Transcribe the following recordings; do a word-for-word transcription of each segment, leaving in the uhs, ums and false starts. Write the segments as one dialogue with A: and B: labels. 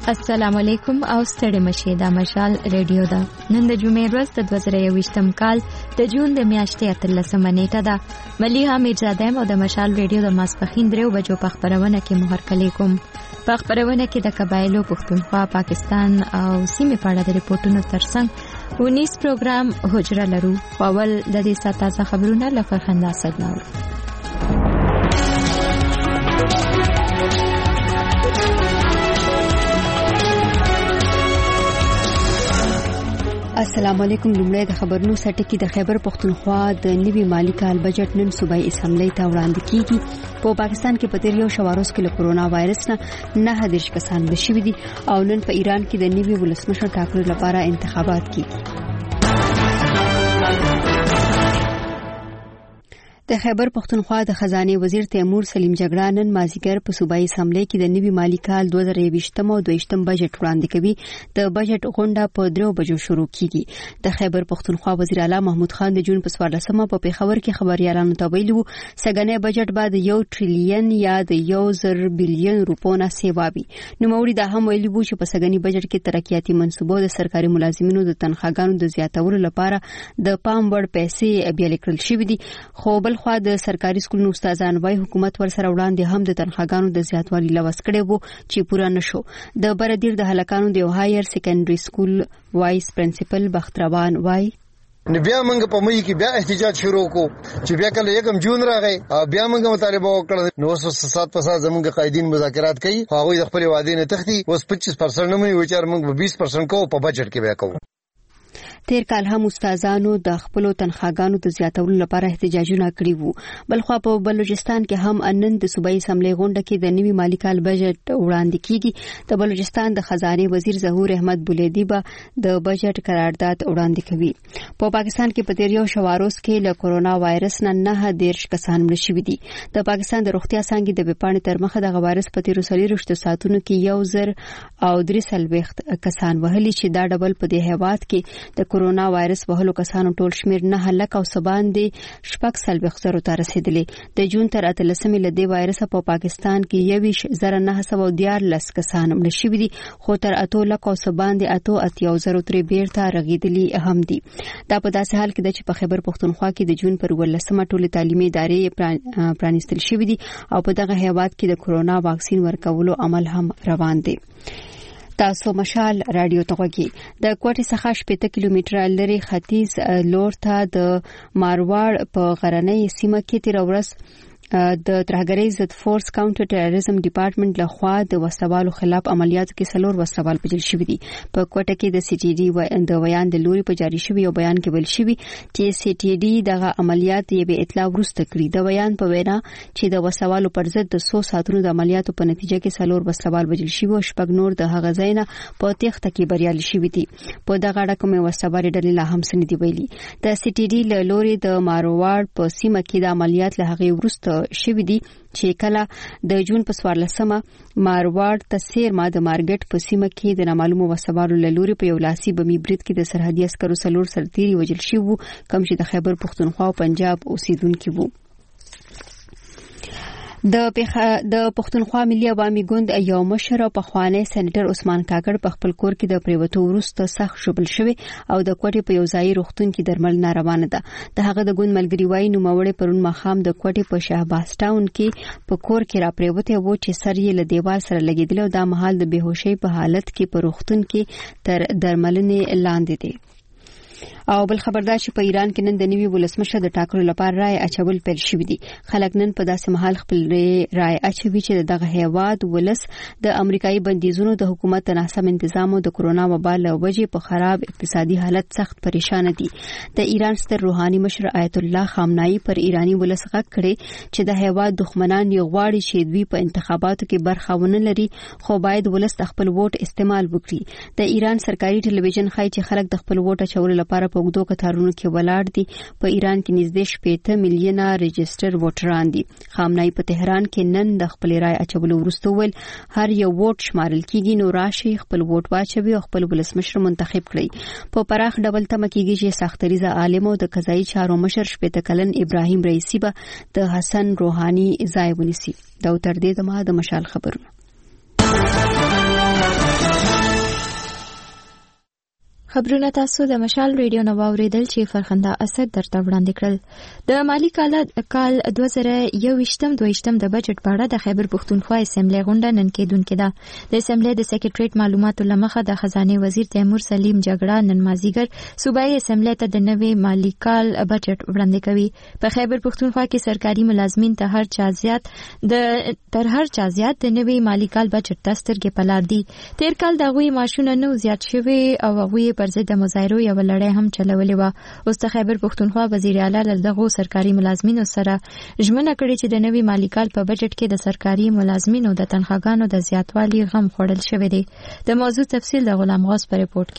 A: السلام علیکم او ستړي مشه دا مشال ریډیو دا نن د جمعې ورځ د دوه زره یوویشتم کال د جون د میاشتې اتلسمه نیټه ده. مليحه میرزاده او د مشال ریډیو د ماسپخین درو بجو په خبرونه کې محرکلی کوم. په خبرونه کې د قبایلو پښتونخوا پاکستان او سیمې په اړه د ریپورتونو ترڅنګ ونیس پروګرام حجره لرو. اول د دې ساتازه خبرونه لکه خندا صدناو.
B: السلام علیکم. لومړی د خبرونو سټکی د خیبر پښتونخوا د نوي مالی کال بجټ نن صوبایي اسمبلی ته وړاندې کیږي. په پاکستان کې په تیر یو شواروس کې له کورونا وایرس نه نه هدیش کسان بشوي دي او نن په ایران کې د نوي ولسمشر ټاکلو لپاره انتخابات کیږي. د خیبر پښتونخوا د خزانه وزیر تیمور سلیم جګړه نن مازیګر په صوبایي اسمبلی کې د نوي مالی کال دوه زره یوویشتم او دویشتم بجټ وړاندې کوي. د بجټ غونډه په درو بجو شروع کیږي. د خیبر پښتونخوا وزیر اعلی محمود خان د جون په څوارلسمه په پیښور کې خبريالانو ته ویلي وو سګنې بجټ بعد یو ټریلیون یا د یو زر بلیون روپو نه سیوا وي. نو موري دا هم ویلي وو چې په سګنې بجټ کې ترقیاتي منصوبو د سرکاري ملازمینو د تنخواګانو د زیاتولو لپاره د پام وړ پیسې بیا لیکل شوې دي. خو بل خو د سرکاري سکولونو استادان وايي حکومت ورسره وړاندې هم د تنخواګانو د زیاتوالي لوس کړي وو چې پورا نشو. د بردیر د هلکانو د هایر سیکنډري سکول وایس پرنسپل بختروان وايي
C: نو بیا موږ په مې کې بیا احتجاج شروع کو چې بیا کله یکم جون راغی او بیا موږ مطالبه وکړه. نو اوس سات په سات زموږ قائدین مذاکرات کوي هغه د خپل وعده نه تختی اوس پچیس پرسنټ نه وي چې موږ بیس پرسنټ کو په بجټ کې بیا کوو.
B: تیر کال هم استادانو د خپل تنخواګانو د زیاتولو لپاره احتجاجونه کړي وو. بلخو په بلوچستان کې هم انن د صوبایي اسمبلی غونډه کې د نوي مالی کال بجټ وړاندې کیږي. د بلوچستان د خزانه وزیر ظهور احمد بولیدی به د بجټ قرارداد وړاندې کوي. په پاکستان کې په تیر یو شواروس کې له کورونا وایرس نه نه دیرش کسان مړ شوي دي. د پاکستان د روغتیا څنګه د بپانې تر مخه د وایرس په تیر سلیرشت ساتونو کې یو زر او درې سلويخت کسان وهلي چې دا ډبل په دې هیواد کې د کورونا وایرس وهلو کسانو ټول شمیر نه لک او سبان دي شپږ سلويخت زرو ته رسیدلی. د جون تر اتلسمې له دې وایرس په پاکستان کې یویش زره نه سو دیار لس کسان مړ شوي دي خو تر اتو لک او سبان دي اتو اتیو زرو تر بیرته رغیدلی هم دي. دا په داسې حال کې چې په خیبر پښتونخوا کې د جون پر ولسمه ټولې تعلیمي ادارې پرانیستل شوې دي او په دغه هیواد کې د کورونا واکسین ورکولو عمل هم روان دی. تاسو مشال رادیو ته وګورئ. د کوټې څخه شپږ کیلومتره لري ختیځ لور ته د مارواړ په غرنۍ سیمه کې تیر ورځ د ترهګرۍ ضد فورس کاونټر ټیرریزم ډپارټمنټ لخوا د وسوالو خلاف عملیاتو کې سلور وسوال پجل شوی دي. په کوټه کې د سی ټي ډي و د ویان د لوري په جاری شوی یو بیان کې ویل شوی چې سی ټي ډي دغه عملیات یې به اطلاع ورسته کړی. د بیان په وینا چې د وسوالو پر ضد د څو ساتونو د عملیاتو په نتیجه کې سلور وسوال پجل شوی او شپږ نور د هغه ځاینا په تخته کې بریالي شوی دي. په دغه اړه کومه وسوال ډلې لا هم سن دی ویلي. د سی ټي ډي له لوري د مارواړ په سیمه کې د عملیات له هغه ورسته شوی دي چې کله د جون په څوارلسمه مارواړ تسیر ما د مارګټ په سیمه کې د نامعلومو وسوالو له لوري په یو لاسي بمی برید کې د سرحدي عسکرو سلور سرتيري وجل شوی وو کوم چې د خیبر پښتونخوا او پنجاب اوسیدونکو وو. د د پښتونخوا ملي عوامي ګوند یو مشر او پخوانی سېنیټر عثمان کاکړ په خپل کور کې د پریوتو وروسته سخت شوبل شوی او د کوټې په یو ځای روغتون کې درمل نه روانه ده. د هغه د ګوند ملګری وای نو مورې پرون مخام د کوټې په شهباز ټاون کې په کور کې را پریوته وو چې سر یې له دیوال سره لګیدل او د محل د بهوشي په حالت کې په روغتون کې تر درملنې لاندې دي. او بل خبردار چې په ایران کې نن د نوي ولسمشر د ټاکلو لپاره رائے اچول پیل شوې دي. خلک نن په داسې محل خپل رائے اچوي چې دغه هیواد ولس د امریکایي بندیزونو د حکومت تناسب تنظیم او د کورونا وبا له وجې په خراب اقتصادي حالت سخت پریشان دي. د ایران ستر روحاني مشر آیت الله خامنه‌ای پر ایرانی ولس غږ کړي چې د هیواد دښمنان یې غواړي چې دوی په انتخاباتو کې برخه ونه لري خو باید ولس خپل ووټ استعمال وکړي. د ایران سرکاري ټلویزیون ښایي چې خلک د خپل ووټ اچولو لپاره په وګړو کتارونو کې ولاړ دي. په ایران کې نږدې شپږ میلیونه ريجستر ووټران دي. خامنه‌ای په تهران کې نن د خپل رائے اچولو وروسته ویل هر یو ووټ شمارل کیږي نو راشي خپل ووټ واچوي او خپل ولسمشر منتخب کړي. په پراخ ډول تمه کیږي چې سختریزه عالم او د قضایي چارو مشر شپږ کلن ابراهیم رئیسی به د حسن روحانی ځای ونیسي. دا تر دې دمه د مشال خبرونه.
A: خبرونه تاسو د مشال ریډیو نو اوریدل چې فرخنده اسد درته وړاندې کړل. د مالی کال کال دوه زره یوویشتم دویشتم د بجټ په اړه د خیبر پښتونخوا اسمبلی غونډه نن کېدونکې ده. د اسمبلی د سکریټریټ معلوماتو لمخه د خزانه وزیر تیمور سلیم جګړه نن مازیګر صوبایي اسمبلی ته د نوې مالی کال بجټ وړاندې کوي. په خیبر پښتونخوا کې سرکاري ملازمین ته هر چا زیات د تر هر چا زیات د نوې مالی کال بجټ تسترګې پلار دي. تیر کال د غوي ماشونه نو زیات شوي او غوي پر ضد مظاهرو یو لړۍ هم چلولې و. اوس د خیبر پښتونخوا وزیر اعلی له دغه سرکاري ملازمینو سره ژمنه کړې چې د نوي مالی کال په بجټ کې د سرکاري ملازمینو د تنخواګانو د زیاتوالي غم خوړل شوی دی. د موضوع تفصیل د غلام غوث په ریپورت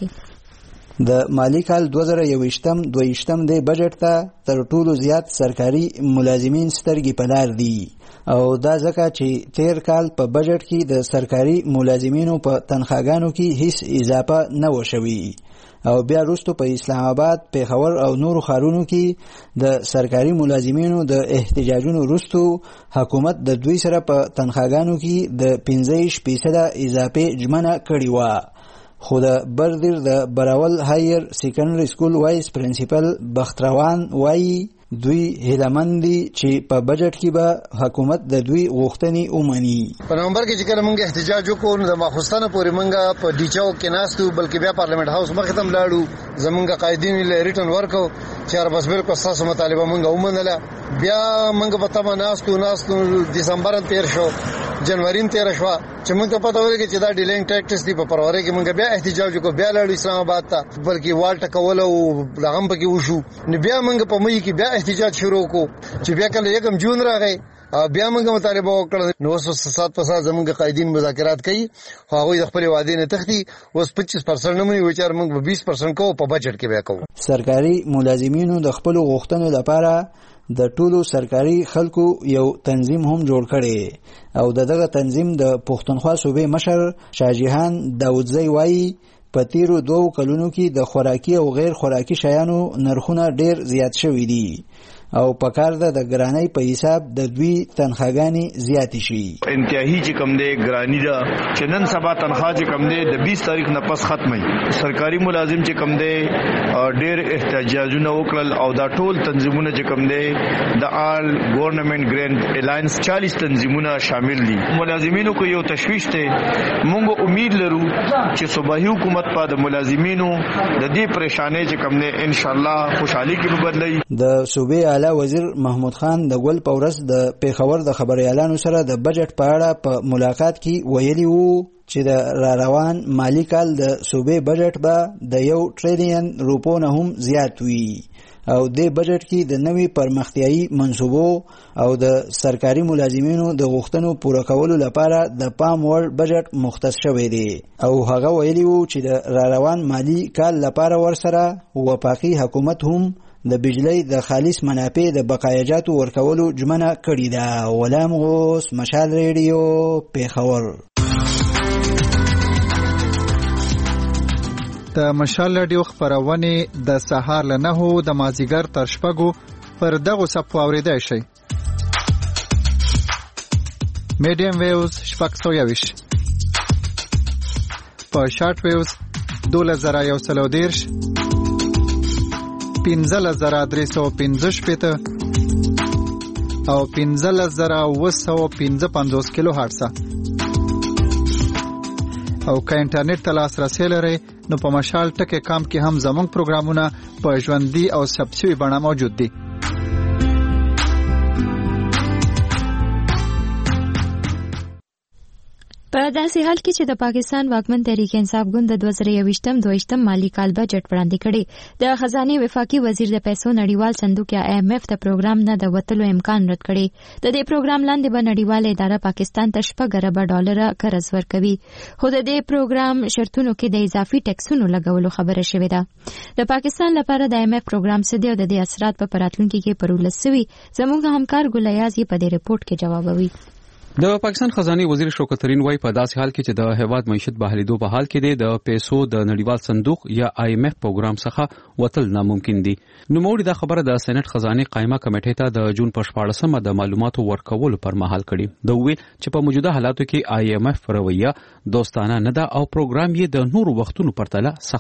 A: کې.
D: د مالی کال دوه زره یوویشتم دویشتم د بجټ ته تر ټولو زیات سرکاري ملازمین سترګې په لار دي او دا ځکه چې تیر کال په بجټ کې د سرکاري ملازمینو په تنخواګانو کې هیڅ اضافه نه و شوی او بیا وروسته په اسلام آباد، پیښور او نورو ښارونو کې د سرکاري ملازمینو د احتجاجونو وروسته حکومت د دوی سره په تنخواګانو کې د پنځه فیصده اضافه ژمنه کړې وه. خو د بردر د براول هایر سیکنډري سکول وایس پرنسپل بختروان وایي دوی هیلمن دي چې په بجټ کې به حکومت د دوی غوښتنې ومني.
C: په نومبر کې چې کله موږ احتجاج وکړو نو د ماخوستانه پورې موږ په ډیچاو کې ناستو، بلکې بیا پارلیمنت هاوس مخې ته لاړو. زمونږ قائدین له ریټن ورکو چې بس بالکل تاسو مطالبه موږ ومنله. بیا موږ په تمه ناستو ناستو دسمبر تیر شو، جنوري تیر شو چې موږ ته پته ولګي چې دا ډیلینګ ټیکټس دی. په فروری کې موږ بیا احتجاج وکړو، بیا لاړو اسلام آباد ته، بلکې والټه کول او لغم پکې وشو. نو بیا موږ په مې کې بیا احتجاج شروع کو چې بیا کله یکم جون راغی بیا موږ مطالبه وکړه. نو اوس سات په سات زموږ قائدین مذاکرات کوي، هغه د خپل وعده نه تختی. اوس پچیس پرسنټ نه مونږ وچار موږ به بیس پرسنټ کوو په بجټ کې بیا کوو.
D: سرکاري ملازمینو د خپل غوښتنو لپاره د ټولو سرکاري خلکو یو تنظیم هم جوړ کړي او دغه تنظیم د پښتونخوا صوبې مشر شاهجهان داودزی وایي په تیرو دوو کلونو کې د خوراکي او غیر خوراکي شیانو نرخونه ډیر زیات شوي دي او په کار ده د ګرانۍ په حساب د دوی تنخواګانې زیاتې شي.
E: انتهایی چې کم دی ګرانی ده چې نن سبا تنخواه چې کم دی د بیس تاریخ نه پس ختمي. سرکاري ملازم چې کم دی ډیر احتجاجونه وکړل او دا ټول تنظیمونه چې کم دی د آل ګورنمنت ګرانټ الاینس چالیس تنظیمونه شامل دي. ملازمینو کو یو تشویش ته مونږ امید لرو چې صوبایي حکومت په د ملازمینو د دې پریشانې چې کم دی ان شاء الله خوشحالي کې بدلوي.
D: د صوبې اعلی وزیر محمود خان د ګل پورس د پیښور د خبريالانو سره د بجټ په اړه په ملاقات کې ویلي وو چې د را روان مالی کال د صوبې بجټ به د یو ټریلیون روپو نه هم زیات وي او د بجټ کې د نوي پرمختیايي منصوبو او د سرکاري ملازمینو د غوښتنو پوره کولو لپاره د پام وړ بجټ مختص شوی دی او هغه ویلي وو چې د را روان مالی کال لپاره ورسره وفاقي حکومت هم د بجلی د خالص منافع د بقایاجاتو ورکولو ژمنه کړې ده. غلام غوث، مشال ریډیو، پیښور.
F: د مشال ریډیو خبرونه د سهار له نهو د مازیګر تر شپږو پر دغه صفو اوریدای شي. میډیم ویوز شپږ سوه یویش، په شارټ ویوز دولس زره یو سل او دېرش، پنځلس زره درې سوه پنځه شپېته او پنځلس زره اوه سوه پنځه پنځوس کیلو هرټز. او که انټرنیټ ته لاسرسی لرئ نو په مشال ټکی کام کې هم زموږ پروګرامونه په ژوندي او ثبت شوي بڼه موجود دي.
A: په داسې حال کې چې د پاکستان واکمن تحریک انصاف ګوند د دوه زره یوویشتم دویشتم مالی کال بجټ وړاندې کړی، د خزانه وفاقي وزیر د پیسو نړیوال صندوق یا آی ایم ایف د پروګرام نه د وتلو امکان رد کړی. د دې پروګرام لاندې به نړیواله اداره پاکستان ته شپږ اربه ډالر قرض ورکوي، خو د دې پروګرام شرطونو کې د اضافي ټیکسونو لګولو خبره شوې ده. د پاکستان لپاره د آی ایم ایف پروګرام څه دی او د دې اثرات په راتلونکي کې پر ولس سوي، زموږ همکار ګلیاز یې په دې ریپورت کې جوابوي.
G: د پاکستان خزانه وزیر شوکت ترین وايي په داسې حال کې چې د هیواد معیشت بهالېدو په حال کې دی، د پیسو د نړیوال صندوق یا آی ایم ایف پروګرام څخه وتل ناممکن دي. نو موږ دا خبره د سېنات خزانه قائمه کمیټې ته د جون په شپاړسمه د معلوماتو ورکولو پر مهال کړي. د ویل چې په موجوده حالاتو کې آی ایم ایف رویه دوستانه نه ده او پروګرام یې د نورو وختونو پرتله سخت دی.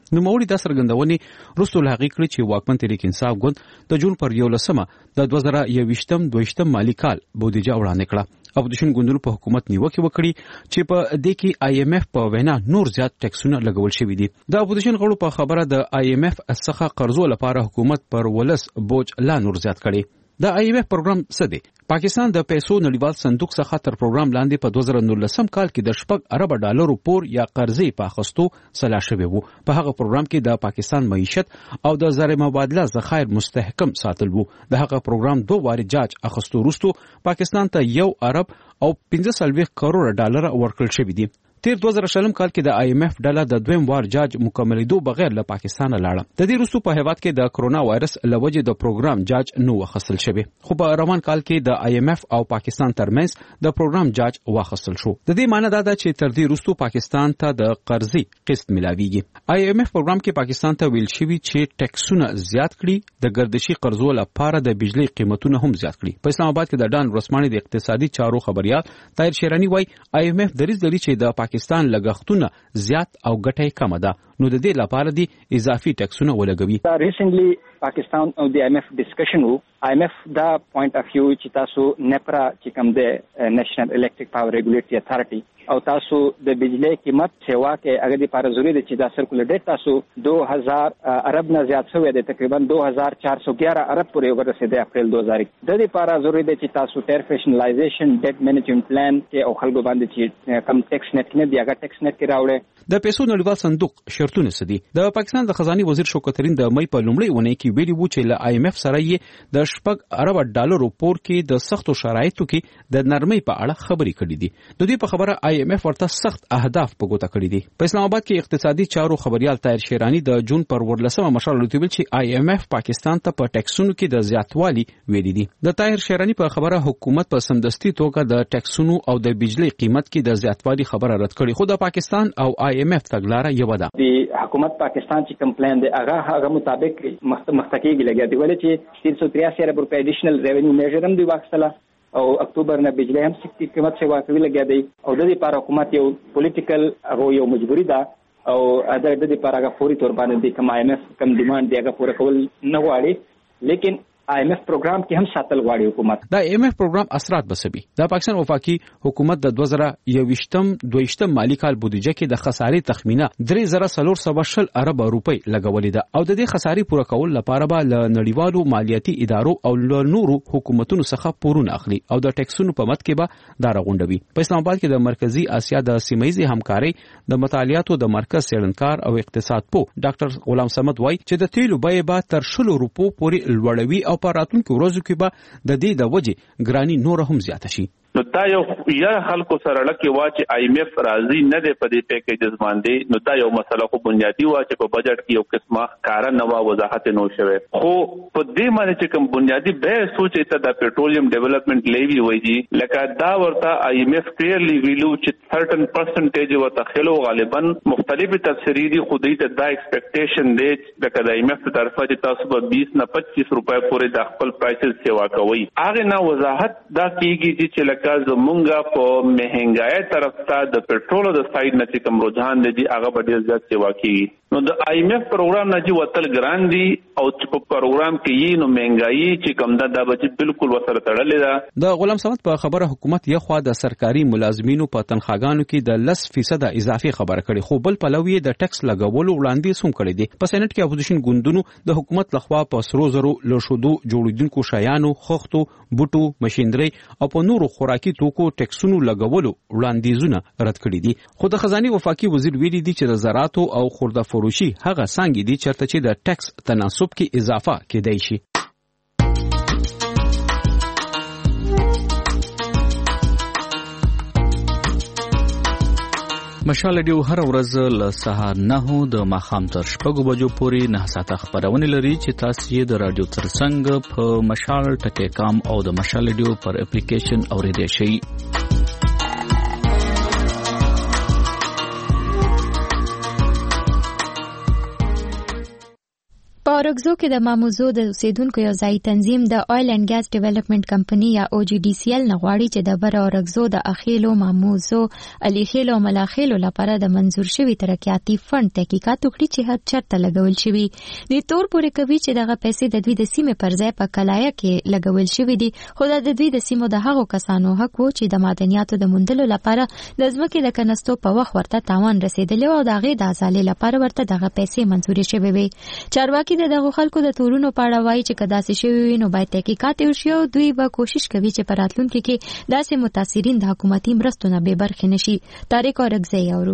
G: نو موري د سرګندونې رسول حقیقت چې واکمن تحریک انصاف ګوند د جون پر یولسمه د دوه زره یوویشتم دویشتم مالی کال بودیجه وړاندې کړه. اپوزیشن ګوندونو په حکومت نیوکه وکړي چې په دې کې آی ایم ایف په وینا نور زیات ټیکسونه لګول شوي دي. د اپوزیشن غړو په خبره د آی ایم ایف څخه قرضو لپاره حکومت پر ولس بوج لا نور زیات کړي. د آی ایم ایف پروګرام څه دی؟ پاکستان د پیسو نړیوال صندوق څخه تر پروګرام لاندې په دوه زره نولسم کال کې د شپږ ارب ډالرو پور یا قرضې په اخیستو سلا شوی وو. په هغه پروګرام کې د پاکستان معیشت او د زر مبادله ذخایر مستحکم ساتل وو. د هغه پروګرام دوه واري جاج اخیستو وروسته پاکستان ته یو ارب او پنځه سلويخ کروڑ ډالر ورکړل شوی دي. تیر دوه زره شلم کال کې د آی ایم ایف ډله د دویم وار جاج مکملېدو بغیر له پاکستان لاړه. د دې وروسته په هیواد کې د کرونا وایرس لوجې د پروګرام جاج نو واخیستل شوی، خو په روان کال کې د آی ایم ایف او پاکستان ترمنځ د پروګرام جاج واخیستل شو. د دې معنی دا ده چې تر دې وروسته پاکستان ته د قرضې قسط ملاويږي. آی ایم ایف پروګرام کې پاکستان ته ویل شوی چې ټیکسونه زیات کړي، د ګردشي قرضو لپاره د بجلی قیمتونه هم زیات کړي. په اسلام آباد کې د ډان ورسماني د اقتصادي چارو خبريال طاهر شیرانی وایي آی ایم ایف دریځ لري چې د پاکستان لګښت زیات او ګټه کم ده، نو د دې لپاره دي اضافي ټیکسونه ولګوي.
H: ریسنټلی پاکستان او د آی ایم ایف ډسکشن وو. آی ایم ایف دا پوینټ اف ویو چې تاسو نپرا چې کوم د نېشنل الیکټریک پاور ریګولیټری اتھارټي او تاسو د بجلی قیمت سیوا کې هغه لپاره ضروري دي چې دا سرکولر ډیټ تاسو دو هزار ارب نه زیات شوی دی، تقریبا دو هزار چار سو گیارہ ارب پورې ورسېده اپریل دو هزار. د دې لپاره ضروري دي چې تاسو ټیرفیشنلایزیشن ډیټ مینجمنت پلان کې او خلکو باندې چې کم ټیکس نت نه دی هغه ټیکس نت کې راوړي.
G: د پیسو نړیوال صندوق شرطونه سدي. د پاکستان د خزاني وزیر شوکت ترين د مې په لومړۍ ونې کې ویلي وو چې له آی ایم ایف سره یې د شپږ ارب ډالرو پور کې د سختو شرایطو کې د نرمۍ په اړه خبرې کړې دي. د دې په خبره آی ایم ایف ورته سخت اهداف په ګوته کړی دي. په اسلام آباد کې اقتصادي چارو خبريال طاهر شیرانی د جون پر ورلسمه مشال لوتیبل چې آی ایم ایف پاکستان ته په ټیکسونو کې د زیاتوالي ویلي دي. د طاهر شیرانی په خبره حکومت په سمدستي توګه د ټیکسونو او د بجلی قیمت کې د زیاتوالي خبره رد کړي، خو د پاکستان او آی ایم ایف تګلارې یو ده.
H: د حکومت پاکستان چې کمپلین دی هغه هغه مطابق مختکیږي لګیا دی، ولې چې تین سو تریاسی ارب روپے ایډیشنل ریونیو میجر هم دی واخیستله او اکتوبر نه بجلی هم سکتی قیمت سیوا کوي لګیا دی او د دې لپاره حکومت یو پولیټیکل هغه یو مجبوری ده او د دې لپاره هغه فوري تور باندې کوم آی ایم ایف کم ډیماند دی هغه پوره کول نه غواړي، لیکن آی ایم ایف پروګرام کې هم ساتل غواړي حکومت.
G: دا آی ایم ایف پروګرام اثرات بسوي. د پاکستان وفاقي حکومت د دوه زره یوویشتم دویشتم مالی کال بودیجه کې د خسارې تخمینه درې زره څلور سوه شل ارب روپۍ لګولې ده او د دې خسارې پوره کول لپاره به له نړیوالو مالیاتي ادارو او له نورو حکومتونو څخه پورونه اخلي او د ټیکسونو په مت کې به دا راغونډوي. په اسلام آباد کې د مرکزی اسیا د سیمایي همکاري د مطالعاتو د مرکز څېړنکار او اقتصاد پوه ډاکټر غلام صمد وایي چې د تیلو بیه به تر شلو روپو پورې لوړوي او په راتلونکو ورځو کې به د دې د وجې ګرانی نور هم زیاته شي.
I: نو دا یو یا خلکو سره لکه وا چې آی ایم ایف راضي نه دی په دې پیکیجز باندې، نو دا یو مسله خو بنیادی وا چې په بجټ کې یو قسمه کار نه وا وضاحت نه شوه، خو په دې معنی چې کوم بنیادی به سوچ ته د پېټرولیم ډیولپمنٹ لیوی وایي لکه دا ورته آی ایم ایف کلیرلی ویلو چې سرټن پرسنټیج ورته خلو غالبا مختلفه تفسیری دي، خو دې ته دا ایکسپیکټیشن دی لکه د آی ایم ایف په طرفه چې تاسو به بیس نه پچیس روپے پورې د خپل پرایسز سیوا کوي. هغه نه وضاحت دا کیږي چې لکه زمونږه په مهنګای طرف ته د پېټرول د ساید نه کوم رجحان دی هغه به ډیر زیات سیوا کیږي. نو د آی ایم ایف پروګرام نه چې وتل ګران دي او چې په پروګرام کې یې نو مهنګای چې کوم دا د بچ بالکل وسره تړلې ده.
G: د غلام صمد په خبره حکومت یو خوا د سرکاري ملازمینو په تنخواګانو کې د لس فیصد اضافي خبره کړي، خو بل پلوی د ټیکس لګولو وړاندیز هم کړی دی. په سېنات کې اپوزیشن ګوندونو د حکومت لخوا په سرو زرو لوشودو جوړیدونکو شیانو، خښتو، بوټو، ماشينري او په نورو خوراکي توکو ټیکسونو لګولو وړاندیزونه رد کړي دي. خو د خزاني وفاقي وزیر ویلي دي چې د زراعتو او خورده فروشي هغه څنګه دي چرته چې د ټیکس تناسب کې اضافه کېدای شي.
J: مشال ډیو هر ورځ له سهار نه د ماخام تر شپږو بجو پورې نه ساعته خبرونه لري چې تاسو یې د رادیو ترڅنګ په مشال ټکی کام او د مشال ډیو پر اپلیکیشن اوریدئ شئ.
B: په
A: اورګزو کې د ماموزو د اوسیدونکو یو ځای تنظیم د آیل اینڈ ګاز ډیولپمنٹ کمپنی یا او جی ډي سی ایل نغواړي چې د بر اورګزو د اخیلو ماموزو الیخیلو او ملاخیلو لپاره د منزور شوی ترقیاتي فند تحقیقات وکړي چې هر چرته لګول شوی د تور پورې کوي چې دغه پیسې د دوی د سیمې پر ځای په کلایا کې لګول شوی دي خو د دوی د سیمو د هغو کسانو حق وو چې د معدنیاتو د موندلو لپاره د ځمکې د کنستو په وخت ورته تاوان رسیدلی او د هغې د ازالې لپاره ورته دغه پیسې منظورې شوې وي. چارواکي د دغه خلکو د تورونو په اړه وایي چې که داسې شوي وي نو باید تحقیقات وشي او دوی به کوشش کوي چې په راتلونکي کې داسې متاثرین د حکومتي مرستو نه بې برخې نشي. طارق اورګزی اورو.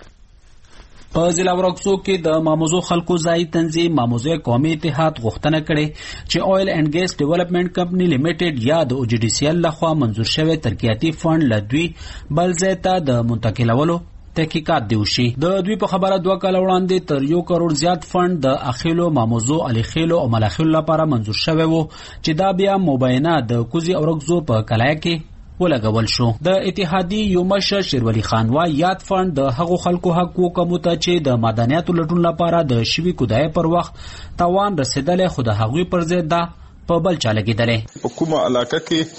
K: په ضلع اورګزو کې د ماموزو خلکو ځای تنظیم ماموزو قومي اتحاد غوښتنه کړې چې آیل اینڈ ګیس ډیولپمنٹ کمپنی لیمیټډ یا د او جی ډي سی ایل لخوا منظور شوی ترقیاتي فند له دوی بل ځای ته د منتقلولو تحقیقات دی وشي. د دوی په خبره دوه کال وړاندې تر یو کروڑ زیات فند د اخیلو ماموزو الیخیلو او ملاخیلو لپاره منظور شوی وو چې دا بیا مبینه د کوزي اورګزو په کلایا کې ولګول شو. د اتحادی یو مشر شیرولی خان وا یاد فند د هغو خلکو حق وکمو ته چې د معدنیاتو لټون لپاره د شوی کودای پر وخت تاوان رسیدل خو د هغوی پر ضد دا په بل چا لګیدلې.
L: په کومه علاقه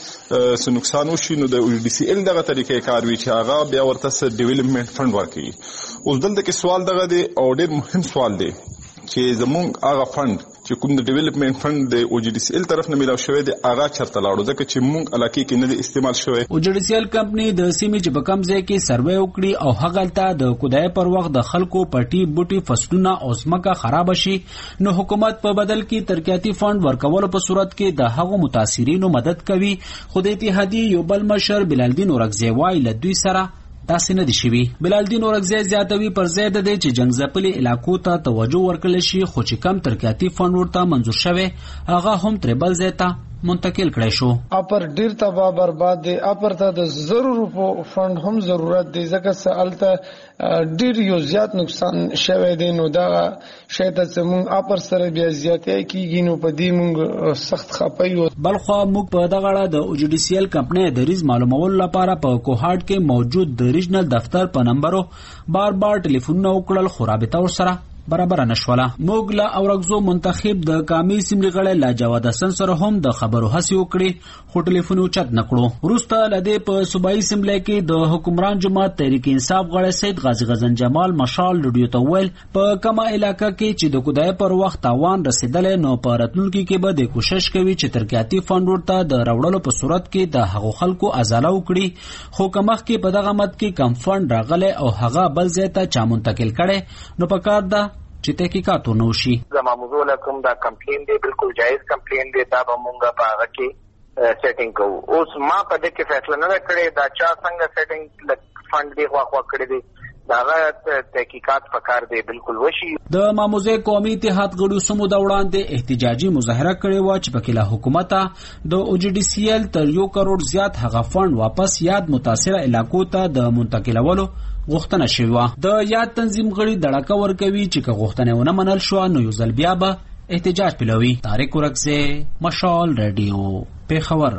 L: کې څه نقصان وشي نو د او ډي سی ال دغه طریقې کار وی چې هغه بیا ورته څه ډیولپمنٹ فند ورکړي. اوس دلته کې سوال دغه دی او ډېر مهم سوال دی چې زمونږ هغه فند چې کوم د ډیولپمنٹ فند د او جی ډي سی ال طرف نه میلاو شوی دی هغه چرته لاړو ځکه چې مونږ علاقې کې نه دی استعمال شوی.
K: او جی ډي سی ال کمپنی د سیمې چې په کم ځای کې سروې وکړي او هغه ته د کودای پر وخت د خلکو پټي بوټي فصلونه او ځمکه خراب شي نو حکومت په بدل کې ترقیاتي فند ورکولو په صورت کې د هغو متاثرینو مدد کوي. خو د اتحادیې یو بل مشر بلال الدین اورګزی وايي له دوی سره داسې نه دي شوي. بلال الدین اورګزی زیاتوي پر ځای د دې چې جنګ ځپلي علاقو ته توجه ورکړل شي خو چې کم ترقیاتي فند ورته منظور شوی هغه هم تر بل ځای ته منتقل کړی شو.
M: اپر ډیر تباہ برباد دی اپر ته د زرو روپو فند هم ضرورت دی ځکه سالته ډیر یو زیات نقصان شوی دی نو دا شاید زموږ اپر سره بیا زیاتې کیږي نو په دې موږ سخت خپایو.
K: بلخو موږ په دغه اړه د او جی ډي سی ال کمپنی د ریز معلومولو لپاره په کوهاټ کې موجود د ریجنل دفتر په نمبرو بار بار ټلیفونونه وکړل خو رابطه ورسره برابر نشوله. موږ له اورګزو منتخب د کامی سیملي غړی لاجواد حسن سره هم د خبرو هڅې وکړې خو ټلیفون اوچت نکړو. وروسته له دې په صوبایي سیملي کې د حکمران جماعت تحریک انصاف غړی سید غازی غزن جمال مشال رادیو ته ویل په کومه علاقه کې چې د کودای پر وخت تاوان رسیدلی نو په راتلونکي کې به د کوشش کوي چې ترقیاتي فند ورته د راوړلو په صورت کې د هغو خلکو ازاله وکړي خو که مخکې په دغه مد کې کم فند راغلی او هغه بل ځای ته چا منتقل کړی نو پکار ده چې تحقیقات ونوشي.
N: زما موضوع لکم دا کمپلین دی بالکل جایز کمپلین دی دا به مونږه په هغه کې سیټینګ کوو. اوس ما په دې کې فیصله نه کړې دا چا څنګه سیټینګ فند دی خوا خوا کړی دی دا تحقیقات پکار دی بالکل وشي.
K: د ماموزه قومي اتحاد غړو سمو د وړاندې احتجاجي مظاهره کړې و چې پکې له حکومت د او جی ډي سی ال تر یو کروڑ زیات هغه فند واپس یاد متاثره علاقو ته د منتقلولو غوښتنه شوی و. د یاد تنظیم غړي دړکه ورکوي چې که غوښتنه ونه منل شو نو یو ځل بیا به احتجاج پیلوي. طارق اورګزی مشال رادیو پیښور.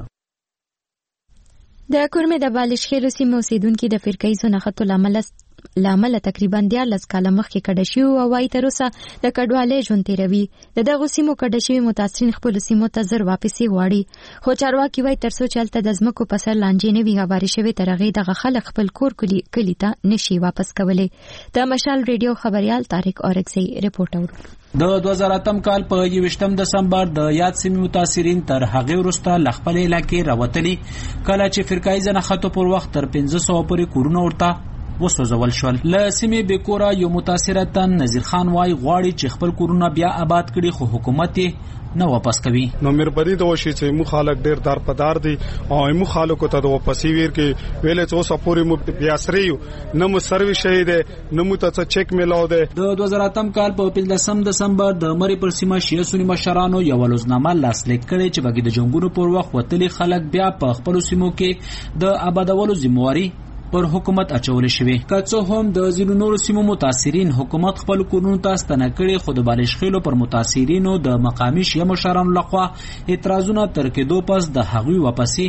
A: د کورمه د بالش خیرو سیمه اوسیدونکو د فرقې زناخت لامل لامل تقریبا دیارلس کاله مخکې کډه شو او وايي تر اوسه د کډوالۍ ژوند تیروي. د دغه سیمو کډه شوي متاثرین خپل سیمو ته زر واپسي غواړي خو چارواکي وايي تر څو چلته د ځمکو په سر لانجې نه وي هوارې شوي تر هغې دغه خلک خپل کور کلي ته نشي واپس کولی. د مشال ریډیو خبریال طارق اورګزی رپورټ اورو.
K: د دوه زره اتم کال په یوویشتم دسمبر د یاد سیمې متاثرین تر هغې وروسته له خپلې علاقې راوتلي کله چې فرقایي زناخطو پر وخت تر پنځه سوه پورې کورونه ورته وسوځول شول. له سیمې بیکوره یو متاثره تن نذیر خان وايي غواړي چې خپل کورونه بیا آباد کړي خو حکومت یې نه واپس کوي.
O: نو مهرباني دا وشي چې مو خلک ډیر دار پدار دي او مو خلکو ته د واپسی ویر کې ویلې چې اوس پورې مو بیا سریو نه مو سرویس شي دي نه مو ته چک میلاو دي.
K: د دوه زره اتم کال په پنځلسم دسمبر د مری پر سیمه شیعه سنی مشرانو یو لوزنامه لاسلیک کړي چې بګي د جنگونو پر وخت وتلي خلک بیا په خپل سیمو کې د آبادولو ذمہواری پر حکومت اچول شوی. که څه هم د ځینو نورو سیمو متاثرین حکومت خپل کورونو ته ستنه کړي خو د بالشخیلو پر متاثرینو د مقامی شیعه مشرانو لخوا اعتراضونه تر کېدو پس د هغوی واپسی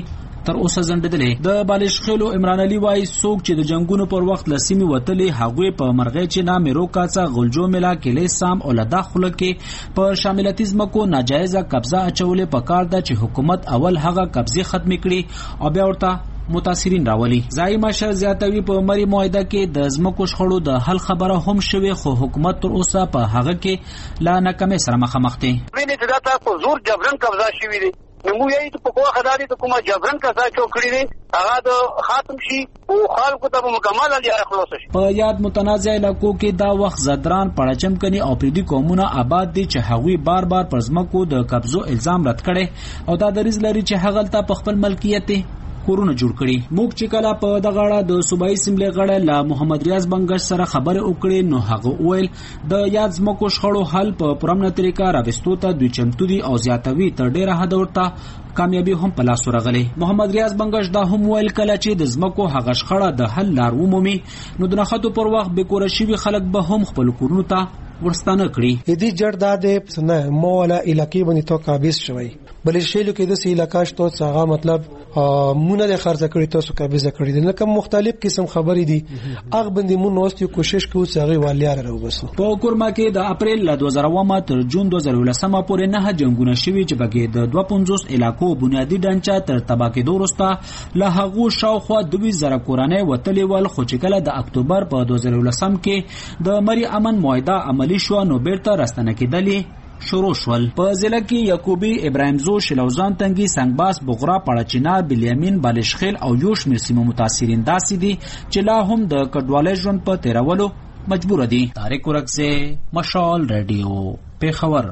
K: تر اوسه ځنډېدلې. د بالشخیلو عمران علي وایي څوک چې د جنگونو پر وخت لسیمې وتلې هغوی په مرغۍ چې نامې روکاڅه غلجو ملا کلی سام او لداخله کې په شاملتي ځمکو ناجایزه قبضه اچولې په کار ده چې حکومت اول هغه قبضه ختم کړي او بیا ورته متاثرین راولي. ځای مشر زیاتوي په مری معاهده کې د ځمکو شخړو د حل خبره هم شوه خو حکومت تر اوسه په هغه کې لا ناکامۍ سره مخامخ دی.
P: ویني چې دا تاسو زور جبرن قبضه شوی دی نو مو یې ته په کوه خدای ته کومه جبرن قضا چوکړی دی هغه د خاتم شي او خلکو ته مکمل لري خلاص شي.
K: په یاد متنازع علاقو کې دا وخت زدران پړچم کني او پریدي قومونه آباد دي چې هغوی بار بار پر ځمکو د قبضو الزام رد کړي او دا دریز لري چې هغه ته په خپل ملکیت کورونه جوړ کړي. موږ چې کله په دغه اړه د صوبایي اسمبلی غړی لا محمد ریاض بنگش سره خبرې وکړې نو هغه ویل د یاد ځمکو شخړو حل په پرمنه طریقه راوستو ته دوی چمتو دي او زیاتوي تر ډیره حد ورته کامیابی هم په لاس ورغلي. محمد ریاض بنگش دا هم ویل کله چې د ځمکو هغه شخړه د حل لار ومومي نو د نخښتو پر وخت به کور شي خلک به هم خپل کورونو ته ورستانه کړي.
Q: دې جړ د نه مولا علاقې باندې تو قابض شوی بلې شیلو کې د سې علاقې شته څنګه مطلب مونږ له خرڅ کړی تاسو قابض کړی دي نو کوم مختلف قسم خبرې دي هغه باندې مونږ نوستو کوشش کوو چې هغه والیار راوبسو.
K: په کورما کې د اپریل له دوه زره اووه تر جون دوه زره ولسم پورې نه جنگونه شوي چې بګې د دوه پنځوس علاقو بنیادی ډانچه تر تبا کېدو وروسته له هغو شاوخوا دوه زره کورنۍ وتلې ول خو چې کله د اکتوبر په دوه زره ولسم کې د مری امن معاهده عملی شو نو بیرته راستنه کېدلې شروع شول. په ضلع کې یعقوبی ابراهیمزو شلوزان تنگي سنگباس بغرا پړچینار بلیامین بالشخیل او یوش مرسیمو متاثرین داسې دي چې لا هم د کډوالۍ ژوند په تیرولو مجبور دي. طارق ورکزه مشال رادیو پیښور.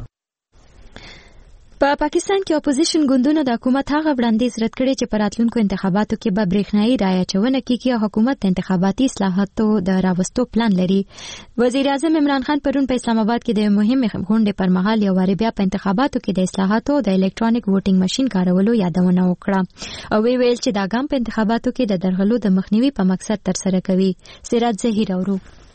A: په پاکستان کې اپوزیشن ګوندونو د حکومت هغه وړاندیز رد کړی چې په راتلونکو انتخاباتو کې به برېښنايي رایه اچونه کیږي او حکومت د انتخاباتي اصلاحاتو د راوستو پلان لري. وزیر اعظم عمران خان پرون په اسلام آباد کې د مهمې غونډې پر مهال یو واری بیا په انتخاباتو کې د اصلاحاتو د الکترونیک ووټینګ ماشين کارولو یادونه وکړه او وی ویل چې دا ګام په انتخاباتو کې د درغلو د مخنیوي په مقصد ترسره کوي. سراج زهیر اورو.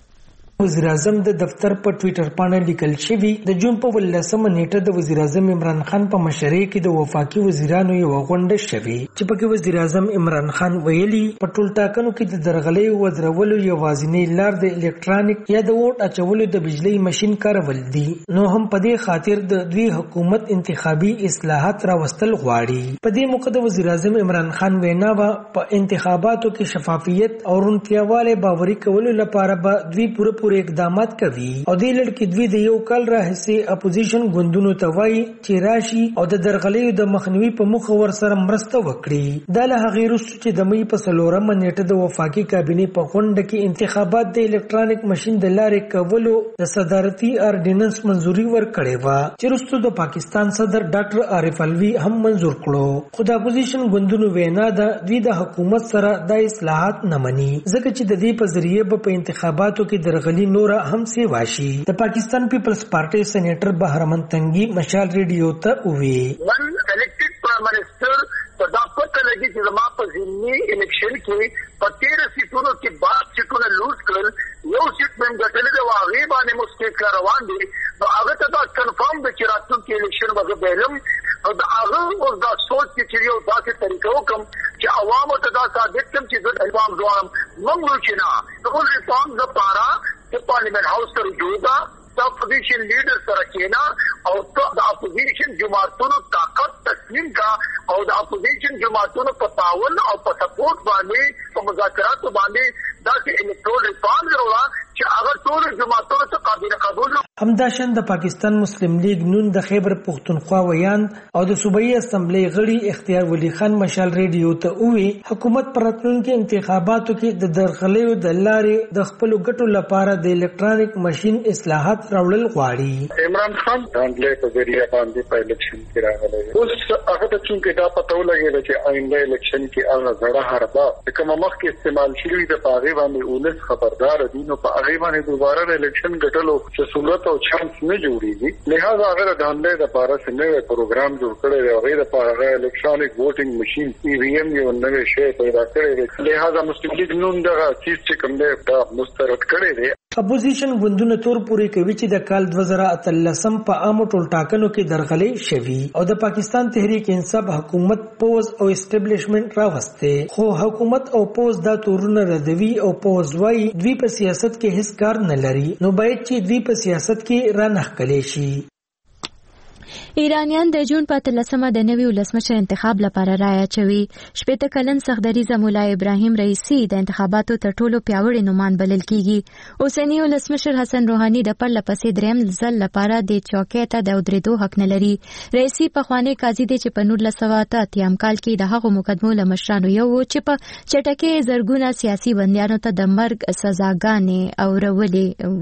R: وزیر اعظم د دفتر په ټوئیټر باندې لیکل شوی د جون په ولسمه نیټه د وزیر اعظم عمران خان په مشرۍ کې د وفاقي وزیرانو یو غونډه شوی چې پکې وزیر اعظم عمران خان ویلي په ټول ټاکنو کې د درغلۍ او درولو یوازینی لار د الکترونیک یا د ووټ اچولو د بجلی ماشين کارول دي نو هم په دې خاطر د دوی حکومت انتخابي اصلاحات راوستل غواړي. په دې موقع د وزیر اعظم عمران خان وینا په انتخاباتو کې شفافیت او رونتیاواله باوري کولو لپاره به دوی پوره پورې اقدامات کوي او د لړکې دوی د یو کال راهیسې اپوزیشن ګوندونو ته وایي چې راشي او د درغلیو د مخنیوي په مخ ور سره مرسته وکړي. دا له هغې وروسته چې د مې په څلورمه نیټه د وفاقي کابینې په غونډه کې انتخابات د الکترونیک ماشین د لارې کولو د صدارتي اورډیننس منځوري ورکړې وه چې وروسته د پاکستان صدر ډاکټر عارف الوي هم منظور کړو خو د اپوزیشن ګوندونو وینا ده دوی د حکومت سره د اصلاحات نه مني ځکه چې د دې په ذریعه به په انتخاباتو کې درغلي نورا هم سی واشي. د پاکستان پیپلز پارټي سېنیټر بهرمن تنگي مشال ریډیو ته وی
P: ون الیکټډ پرائم منسٹر په داپته لګي چې زما په ځینی الیکشن کې په تیرہ سیټونو کې بعد سیټونه لوز کړل یو سیټ مم غټل دی واغې باندې مسکیټ کار روان دي نو هغه ته دا کنفرم د چراتون کې الیکشن وګ بهلم او دا هغه اوس دا سوچ چې یو داسې طریقو کوم چې عوامو ته دا ثابت کوم چې د عوام ځوانم موږ چې نه ټول ریفارم د پارا د پارلیمنت هاوس ته جوړا د اپوزیشن لیډر سره کېنا او د اپوزیشن جماعتونو طاقت تسلیم کا او د اپوزیشن جماعتونو په تعاون او په سپورټ باندې په مذاکراتو باندې داسې الکټرول ریفارم جوړا چې هغه ټول جماعتونو ته قابل قبول.
R: همداشان د پاکستان مسلم لیگ نون د خیبر پختونخوا ویان او د صوبایي اسمبلی غړي اختیار ولی خان مشال ریډیو ته وی حکومت پر راتلونکي انتخاباتو کې د درغلیو د لارې د خپل ګټو لپاره د الکترونیک ماشين اصلاحات راوړل غواړي.
P: عمران خان باندې په ذریعہ باندې په الیکشن کې راغلی اوس هغه ته چې دا پته ولګي چې آینده الیکشن کې هغه زړه حربا کوم مخ کې استعمال شوی د پاغي باندې اولس خبردار دي نو په هغه باندې دوباره الیکشن ګټلو چې صورت او چانس نه جوړیږي لہذا هغه د باندې د پاره څنګه پروګرام جوړ کړی دی هغه د پاره الکترونیک ووټینګ ماشين ای وی ایم یو نوې شی پیدا کړی دی لہذا مسلم لیگ نون دغه چیز چې کوم دی دا مسترد کړی دی.
R: اپوزیشن ګوندونه تور پورې کوي چې د کال دوه زره اتلسم په عامو ټولټاکنو کې درغلې شوي او د پاکستان تحریک انصاف حکومت پوز او اسټابلیشمنت راوسته، خو حکومت او پوز دا تورونه ردوي او پوز وايي دوی په سیاست کې هیڅ کار نه لري، نو باید چې دوی په سیاست کې رانغښکلي شي.
A: ایرانیان د جون په اتلسمه د نوي ولسمشر انتخاب لپاره رایه اچوي. شپېته کلن سخدریزه مولا ابراهیم رئیسی د انتخاباتو تر ټولو پیاوړی نومان بلل کیږي. اوسنی ولسمشر حسن روحاني د پرله پسې دریم ځل لپاره د چوکۍ ته د ودرېدو حق نه لري. رئیسی پخوانی قاضي دی چې په نولس سوه اته اتیا کال کې د هغو مقدمو له مشرانو یو و چې په چټکۍ زرګونه سیاسي بندیانو ته د مرګ سزاګانې اورولې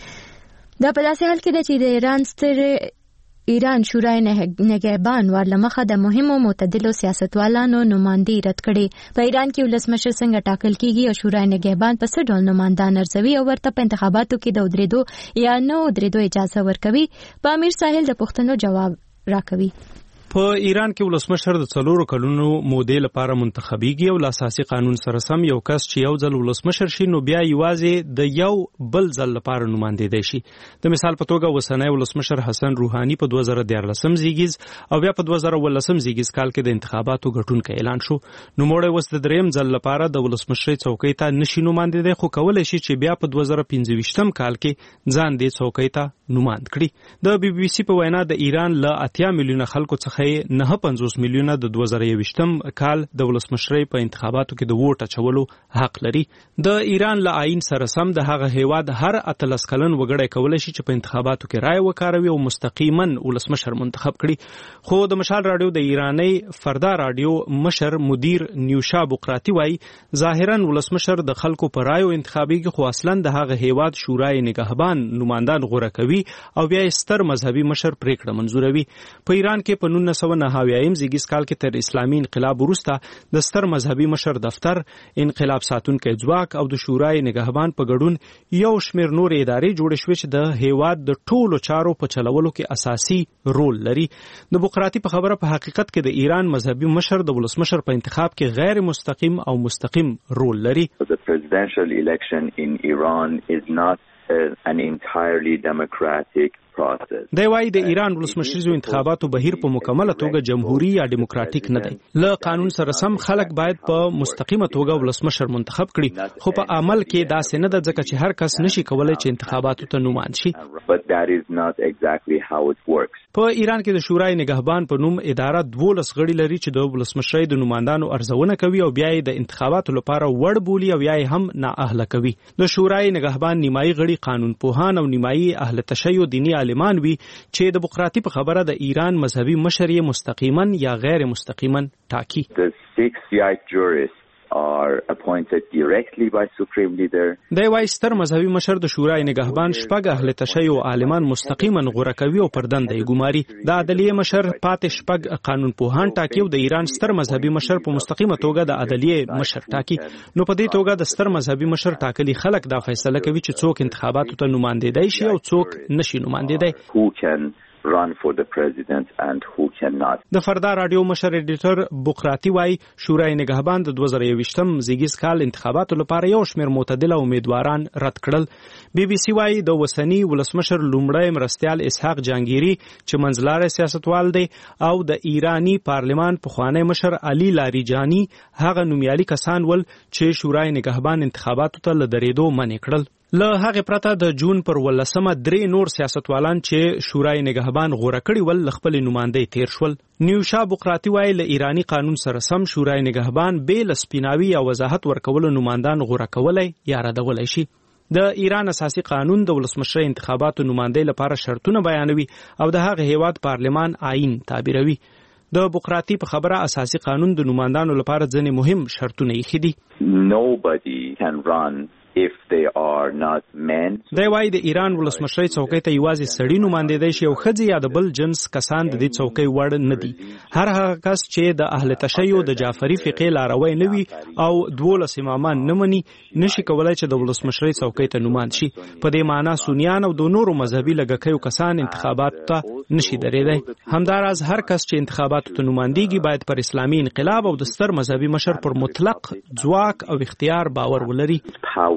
A: وې. دا په داسې حال کې ده چې د ایران ستر ایران شورای نگهبان ورلمخه د مهمو معتدلو سیاستوالانو نمائندګي رد کړي. په ایران کې ولسمشر څنګه ټاکل کیږي او شورای نگهبان په څه ډول نمائندان ارزوي او ورته په انتخاباتو کې د ودرېدو یا نه ودرېدو اجازه ورکوي، په امیر ساحل د پوښتنو جواب راکوي.
S: په ایران کې ولسمشر د څلورو کلونو مودې لپاره منتخبیږي او له اساسي قانون سره سم یو کس چې یو ځل ولسمشر شي نو بیا یوازې د یو بل ځل لپاره نمائندګي دی شي. د مثال په توګه وسنۍ ولسمشر حسن روحاني په دوه زره دیارلسم زیږیز او بیا په دوه زره ولسم زیږیز کال کې د انتخاباتو ګټونکی اعلان شو. نو موړی وس د دریم ځل لپاره د ولسمشر څوکۍ ته نشي نمائندګي دی، خو کولای شي چې بیا په دوه زره پنځه ویشتم کال کې ځان دې څوکۍ ته نمائند کړي. د بي بي سي په وینا د ایران له اتیا میلیونه خلکو څخه نه پنځوس میلیونه د دوه زره یوویشتم کال د ولسمشرۍ په انتخاباتو کې د ووټ اچولو حق لري. د ایران له آئین سره سم د هغه هیواد هر اتلس کلن وګړی کولی شي چې په انتخاباتو کې رای وکاروي او مستقیما ولسمشر منتخب کړي. خو د مشال رادیو د ایرانی فردا رادیو مشر مدیر نیوشا بقراتی وایي ظاهرا ولسمشر د خلکو په رایو انتخابیږي، خو اصلا د هغه هیواد شورای نگهبان نمائندان غوره کوي او بیا ستر مذهبي مشر پریکړه منزوروي. په ایران کې په نولس سوه نهه اویایم زیږیز کال کې تر اسلامي انقلاب وروسته د ستر مذهبي مشر دفتر، انقلاب ساتونکی ځواک او د شورای نگهبان په ګډون یو شمېر نور ادارې جوړې شوې چې د هیواد د ټولو چارو په چلولو کې اساسي رول لري. د بقراتی په خبره په حقیقت کې د ایران مذهبي مشر د ولسمشر په انتخاب کې غیر مستقیم او مستقیم رول لري.
T: The presidential election in Iran is not an entirely democratic process.
S: دی وايي د ایران ولسمشریزو انتخاباتو بهیر په مکمله توګه جمهوریت یا دیموکراتیک نه دی. له قانون سره سم خلک باید په مستقیمه توګه ولسمشر منتخب کړي، خو په عمل کې دا څه نه ده ځکه چې هر کس نشي کولای چې انتخاباتو ته نومان شي.
T: But that is not exactly how it works.
S: په ایران کې د شورای نگهبان په نوم اداره دولس غړي لري چې د ولسمشرۍ د نمائندانو ارزونه کوي او بیا یې د انتخاباتو لپاره وړ بولي او یا یې هم نااهله کوي. د شورای نگهبان نیمایي غړي قانون پوهان او نیمایي اهل تشیع دینی عالمان وي چې د بقراتی په خبره د ایران مذهبي مشر یې مستقیما یا غیر مستقیما ټاکي.
T: The six young jurists are appointed directly by supreme leader.
S: دی وايي ستر مذهبي مشر د شورای نگهبان شپږ اهل تشیع عالمان مستقیما غوره کوي او پر دنده یې ګماري. د عدلیه مشر پاتې شپږ قانون پوهان ټاکي او د ایران ستر مذهبي مشر په مستقیمه توګه د عدلیه مشر ټاکي. نو په دې توګه د ستر مذهبي مشر ټاکلي خلک دا فیصله کوي چې څوک انتخاباتو ته نمائندګي شي او څوک نشي نمائندګي.
T: Who can run for the president and who cannot.
S: د فردا رادیو مشر ایډیټر بقراتی وای شورای نگهبان د دوه زره یوویشتم زیږیز کال انتخاباتو لپاره یو شمېر معتدل امیدواران رد کړل. بي بي سي وای د وسنی ولسمشر لومړی مرستیال اسحاق جهانگیری چې منځلاره سیاستوال دی او د ایرانی پارلمان پخوانی مشر علي لاریجانی هغه نومیالي کسان ول چې شورای نگهبان انتخاباتو ته لدریدو منع کړل. له هغه پرته د جون پر ولسمه درې نور سیاستوالان چې شورای نگهبان غوړه کړي ول خپل نمائندې تیر شول. نیوشا بقراتی وای له ایرانی قانون سره سم شورای نگهبان بیل سپیناوي او وضاحت ورکول نمائندان غوړه کولای یا ردولای شي. د ایران اساسي قانون د ولسمشر انتخاباتو نمائندې لپاره شرطونه بیانوي او د هغه هیواد پارلمان آئین تعبیروي. د بقراتی په خبره اساسي قانون د نمائندانو لپاره ځنې مهم شرطونه یې خدي.
T: Nobody can run if they are not men.
S: دی وايي د ایران ولسمشر څوکۍ ته یوازې سړی نمائندګي شي او ښځې یا د بل جنس کسان د دې څوکۍ وړ نه دي. هر هغه کس چې د اهل تشیع د جعفری فقې لاروی نه وي او دولس امامان نه مني نشي کولای چې د ولسمشر څوکۍ ته نمائند شي. په دې معنی سنیان او د نورو مذهبي لږکیو کسان انتخابات ته نشي درېدای. همداراز هر کس چې انتخاباتو ته نمائندګي باید پر اسلامي انقلاب او د ستر مذهبي مشر پر مطلق ځواک او اختیار باور ولري.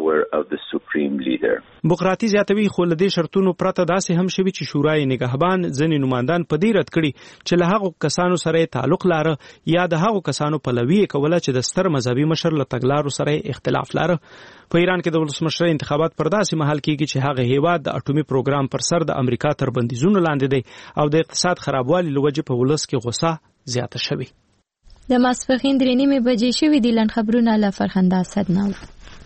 T: power of the supreme leader.
S: بوقراطي زیاتوي خو له دې شرطونو پرته داسې هم شوي چې شورای نگهبان ځینې نمایندان په دې رد کړي چې له هغو کسانو سره تعلق لاره یا د هغو کسانو پلوي کوله چې د ستر مذهبي مشر له تګلارو سره اختلاف لاره. په ایران کې د ولسمشر انتخابات پر داسې مهال کېږي چې هغه هیواد د اټومي پروګرام پر سر د امریکا تر بندیزونو لاندې دی او د اقتصاد خرابوالي له وجې په ولس کې غوسه زیاته شوې.
A: د ماسپښین درې نیمې بجې شوې دي. لنډ خبرونه له فرخنده اسدناو.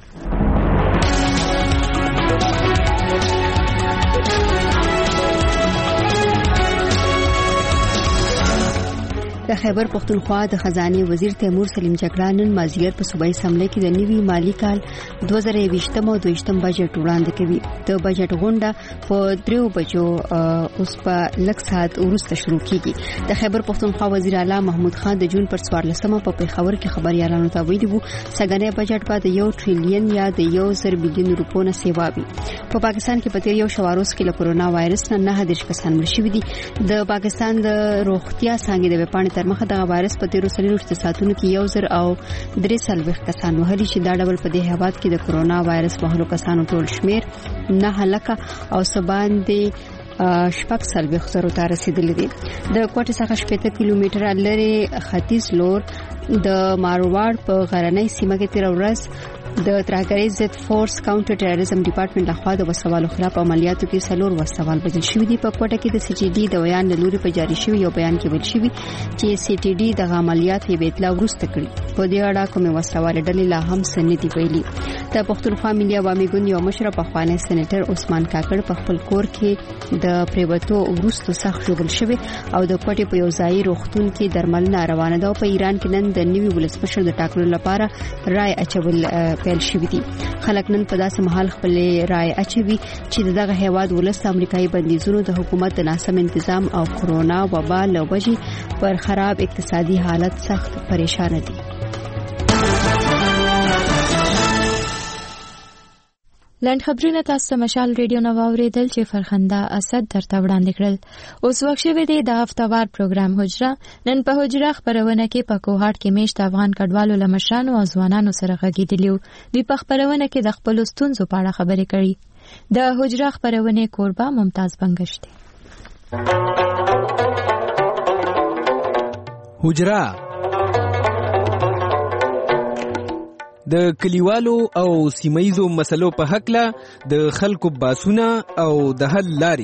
B: د خیبر پختونخوا د خزانه وزیر تیمور سلیم جګړه نن مازیګر په صوبایي اسمبلی کې د نوي مالی کال دوه زره یوویشتم او دویشتم بجټ وړاندې کوي. د بجټ غونډه په دریو بجو اوس په لږ ساعت وروسته شروع کیږي. د خیبر پختونخوا وزیر اعلی محمود خان د جون پر څوارلسمه په پیښور کې خبريالانو ته ویلي وو سګنې بجټ به د یو ټریلیون یا د یو زر بلیون روپو نه سیوا وي. په پاکستان کې په تیر یو شواروس کې له کورونا وایرس نه نه دېرش کسان مړ شوي دي. د پاکستان د روغتیا څانګې د وپاڼې تر مخه د وایرس په تیرو څلوېښت ساعتونو کې یو زر او درې څلوېښت کسان وهلي چې دا ډول په دې هیواد کې د کورونا وایرس وهلو کسانو ټول شمیر نه لکه او سباندې شپږ څلوېښت زرو ته رسیدلی دی. د کوټې څخه شپېته کیلومتره لرې ختیځ لور د ماروواړ په غرنۍ سیمه کې تیر ورځ د ترهګرۍ ضد فورس کاونټر ټیرریزم ډپارټمنټ لخوا د وسوالو خلاف عملیاتو کې څلور وسوال بدل شوي دي. په کوټه کې د سی ټي ډي د ویان له لوري په جاري شوی یو بیان کې ویل شوی چې سی ټي ډي د عملیاتو به اطلاع ورسته کړي. په دې اړه کومه وسوال ډلې لا هم سن دي ویلي. د پښتونخوا ملي عوامي ګوند یو مشر په خوانه سېنیټر عثمان کاکړ په خپل کور کې د پریوتو ورستو سخت ژوبل شوی او د کوټې په یو ځای روغتون کې درملنه روانه ده. په ایران کې نن د نوي ولسمشر د ټاکلو لپاره رائے اچول پیل شوی دي. خلک نن په داسې محل خپل رائے اچوي چې دغه هیواد ولست امریکایي بندیزونو د حکومت د ناسم تنظیم او کورونا وبا له وجې پر خراب اقتصادي حالت سخت پریشان دي.
A: لنډ خبرونه تاسو ته مشال ریډیو نو اوریدل چې فرخنده اسد درته وړاندې کړل. اوس وخت شوی دی د هفتهوار پروګرام حجره. نن په حجره خبرونه کې په کوهاټ کې میشت افغان کډوالو لمشانو او ځوانانو سره غږیدلیو. دوی په خبرونه کې د خپل ستونزو په اړه خبرې کړي. د حجره خبرونه کوربه ممتاز بنگش دی.
U: حجره د کلیوالو او سیمایزو مسلو په حق له د خلکو باسونه او د حل لاري.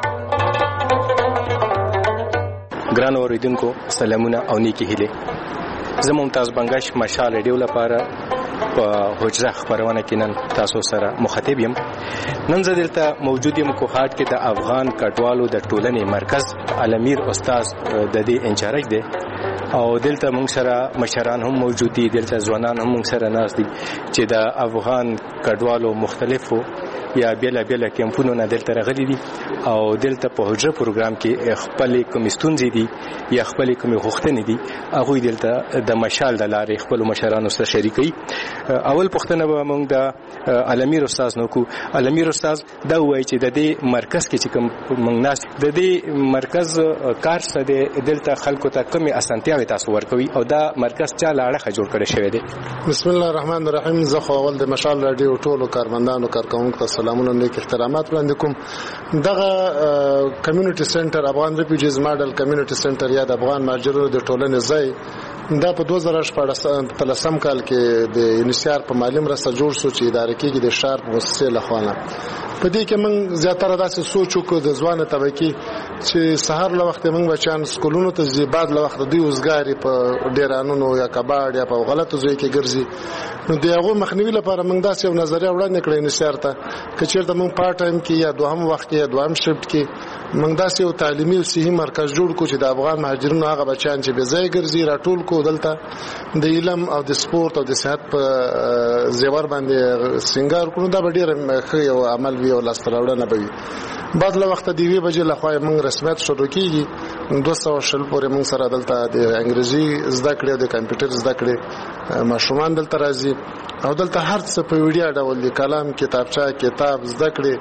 V: ګران اوریدونکو سلامونه او نیکی هیله. زه ممتاز بنگش مشال ریډیو لپاره په حجره خبرونه کې نن تاسو سره مخاطب یم. نن زه دلته موجود یم کوهاټ کې د افغان کډوالو د ټولنې مرکز علمیر استاد د دې انچارج دی او دلته موږ سره مشران هم موجود دي. دلته ځوانان هم موږ سره ناست دي چې د افغان کډوالو مختلفو یا بیل بیل کیمپونو نه دلته راغلي دي او دلته په حجره پروګرام کې خپل کوم ستونزې دي یا خپل کوم غوښتنې دي هغه دلته د مشال د لارې خپل مشرانو سره شریکي. اول پښتنه به موږ د علمیر استاد نو کو. علمیر استاد دا وایي چې د دې مرکز کې چې کوم موږ ناس د دې مرکز کار څه دلته خلکو ته کومه اسانتیاوي تاسو ورکوي او دا مرکز چا لاړه جوړ کړی شوی دی.
C: بسم الله الرحمن الرحیم. زه خو اول د مشال رادیو ټولو کارمندانو کارکونکو ته سلامونه نیک احترامات وړاندې کوم. دغه کمیونټي سنټر افغان ریفیوجیز ماډل کمیونټي سنټر یا د افغان مهاجرو د ټولنې ځای دا په دوه زره شپږ کال کې د یونیسیار په مالی مرسته جوړ شو چې اداره کېږي د شارپ مؤسسې لخوا. په دې کې موږ زیاتره داسې سوچ وکړو د ځوانه طبقه چې سحر له وخت موږ بچان سکولونو ته ځي بعد له وخت دوی وزګاری په ډیرانونو یا کباړ یا په غلطو ځای کې ګرځي. نو دغه مخنیوي لپاره موږ داسې یو نظریه وړاندې کړې یونیسیار ته چې چیرته موږ پارت ټایم کې یا دوهم وخت کې یا دوهم شفت کې موږ داسې یو تعلیمي او صحي مرکز جوړ کړو چې د افغان مهاجرینو هغه بچان چې به ځای ګرځي راټول کو دلته د علم او د سپورت او د صحت په زیور باندې سنگار کړو. دا به ډیر ښه یو عمل وي او لاس راوړنه به وي. بعد له وخت دی وی بجې لخوا موږ رسمیت شروع کیږي. دوه سوه شل پورې موږ سره دلته د انګریزي زده کړې د کمپیوټر زده کړې ماشومان دلته راځي او دلته هر څه په ویډیو ډول د کلام کتابچه کتاب زده کړې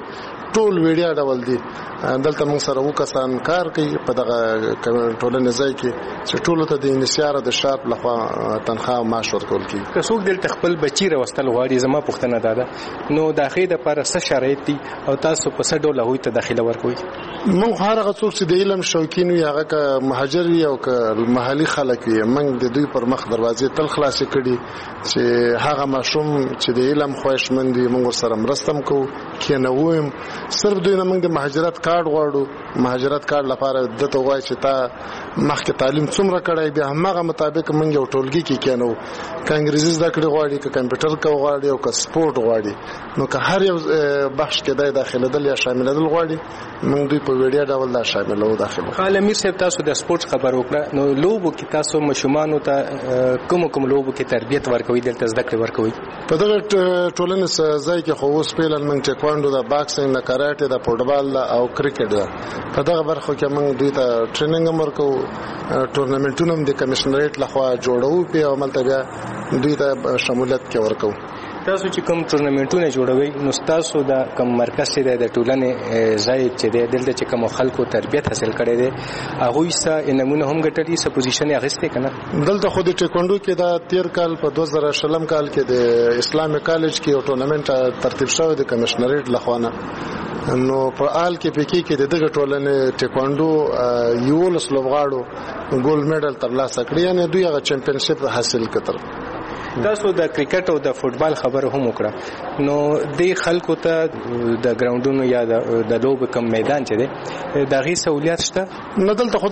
D: ټول ویډیا ډول دي. دلته موږ سره وکسان کار کوي په دغه ټولنې ځای کې چې ټول ته د انشار د شارپ لخوا تنخواه معاش ورکول کیږي.
V: که څوک دلته خپل بچی راوستل غواړي، زما پوښتنه ده نو د هغې دپاره څه شرایط دي او تاسو په څه ډول هغوی ته داخله ورکوئ؟
D: موږ هر هغه څوک چې د علم شوقین وي، هغه که مهاجر وي او که محلي خلک وي، موږ د دوی پر مخ دروازې تل خلاصې کړي چې هغه ماشوم چې د علم خواهشمند وي موږ ورسره مرسته هم کوو، کښېنوو هم. صرف دوی نه موږ د مهاجرت کارت غواړو. مهاجرت کارت لپاره دته وایي چې تا مخکې تعلیم څومره کړی، بیا هماغه مطابق موږ یو ټولګي کې کېنوو. که انګریزي زده کړې غواړي، که کمپیوټر کو غواړي او که سپورټ غواړي، نو که هر یو بخش کې دی داخلېدل یا شاملېدل غواړي، موږ دوی په ویډیا ډول دا شاملوو داخله.
V: خال امیر صاحب تاسو د سپورټ خبر وکړه، نو لوبو کې تاسو ماشومانو ته کوم کوم لوبو کې تربیت ورکوي، دلته زده کړې ورکوي؟
D: په دغه ټولنې ځای کې خو اوس پیلن موږ ټیکوانډو ده، باکسینګ ده، کراټې ده، فوټبال ده او کرکټ ده. په دغه برخو کې موږ دوی ته ټریننګ هم ورکوو. ټورنمنټونه هم د کمیشنریټ لخوا جوړوو، په عمل ته بیا دوی ته شمولیت کې ورکوو.
V: تاسو چې کوم ټورنمنټونه جوړوي، نو تاسو د کوم مرکز چې د ټولنې ځای چې دی دلته چې کوم خلکو تربیت حاصل کړي دي هغوی څه انعامونه هم ګټلي، څه پوزیشن یې اخیستی که نه؟
D: دلته خو د ټیکوانډو کې دا تیر کال په دوه زره شلم کال کې د اسلامي کالج کې یو ټورنمنټ ترتیب شوی د کمیشنریټ لخوا نه. نو په آل کې پکې کې د دغه ټولنې ټیکوانډو یولس لوبغاړو ګولډ میډل ترلاسه کړی، یعنی دوی هغه چمپیونشپ حاصل کړ.
V: تاسو د کرکټ او د فوټبال خبره هم وکړه، نو د خلکو ته د ګراوندونو یا د لوب کم میدان چې دی د هغې سهولیت شته؟
D: نه، دلته خو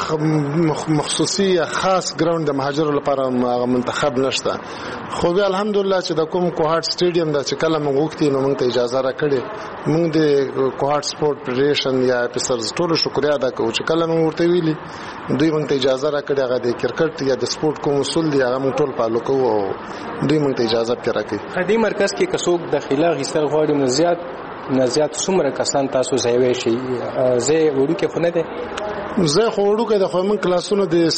D: داسې مخصوصي یا خاص ګراوند د مهاجرو لپاره هغه منتخب نشته. خو بیا الحمدلله چې د کوم کوهاټ سټیډیم ده چې کله موږ وغوښتي نو موږ ته اجازه راکړې. موږ د کوهاټ سپورټ فیډریشن یا افیسرز ټولو شکریه ادا کوو چې کله موږ ورته ویلي دوی موږ ته اجازه راکړې. هغه د کرکټ یا د سپورټ کوم اصول دي هغه موږ ټول فالو کوو او دوی موږ ته اجازه پکې راکوي.
V: دې مرکز کې که څوک داخله اخیستل غواړي نو زیات نه زیات څومره کسان تاسو ځای ویشي؟ ځای وړوکی خو نه دی؟
D: زه خو وړوکی د خو موږ کلاسونو د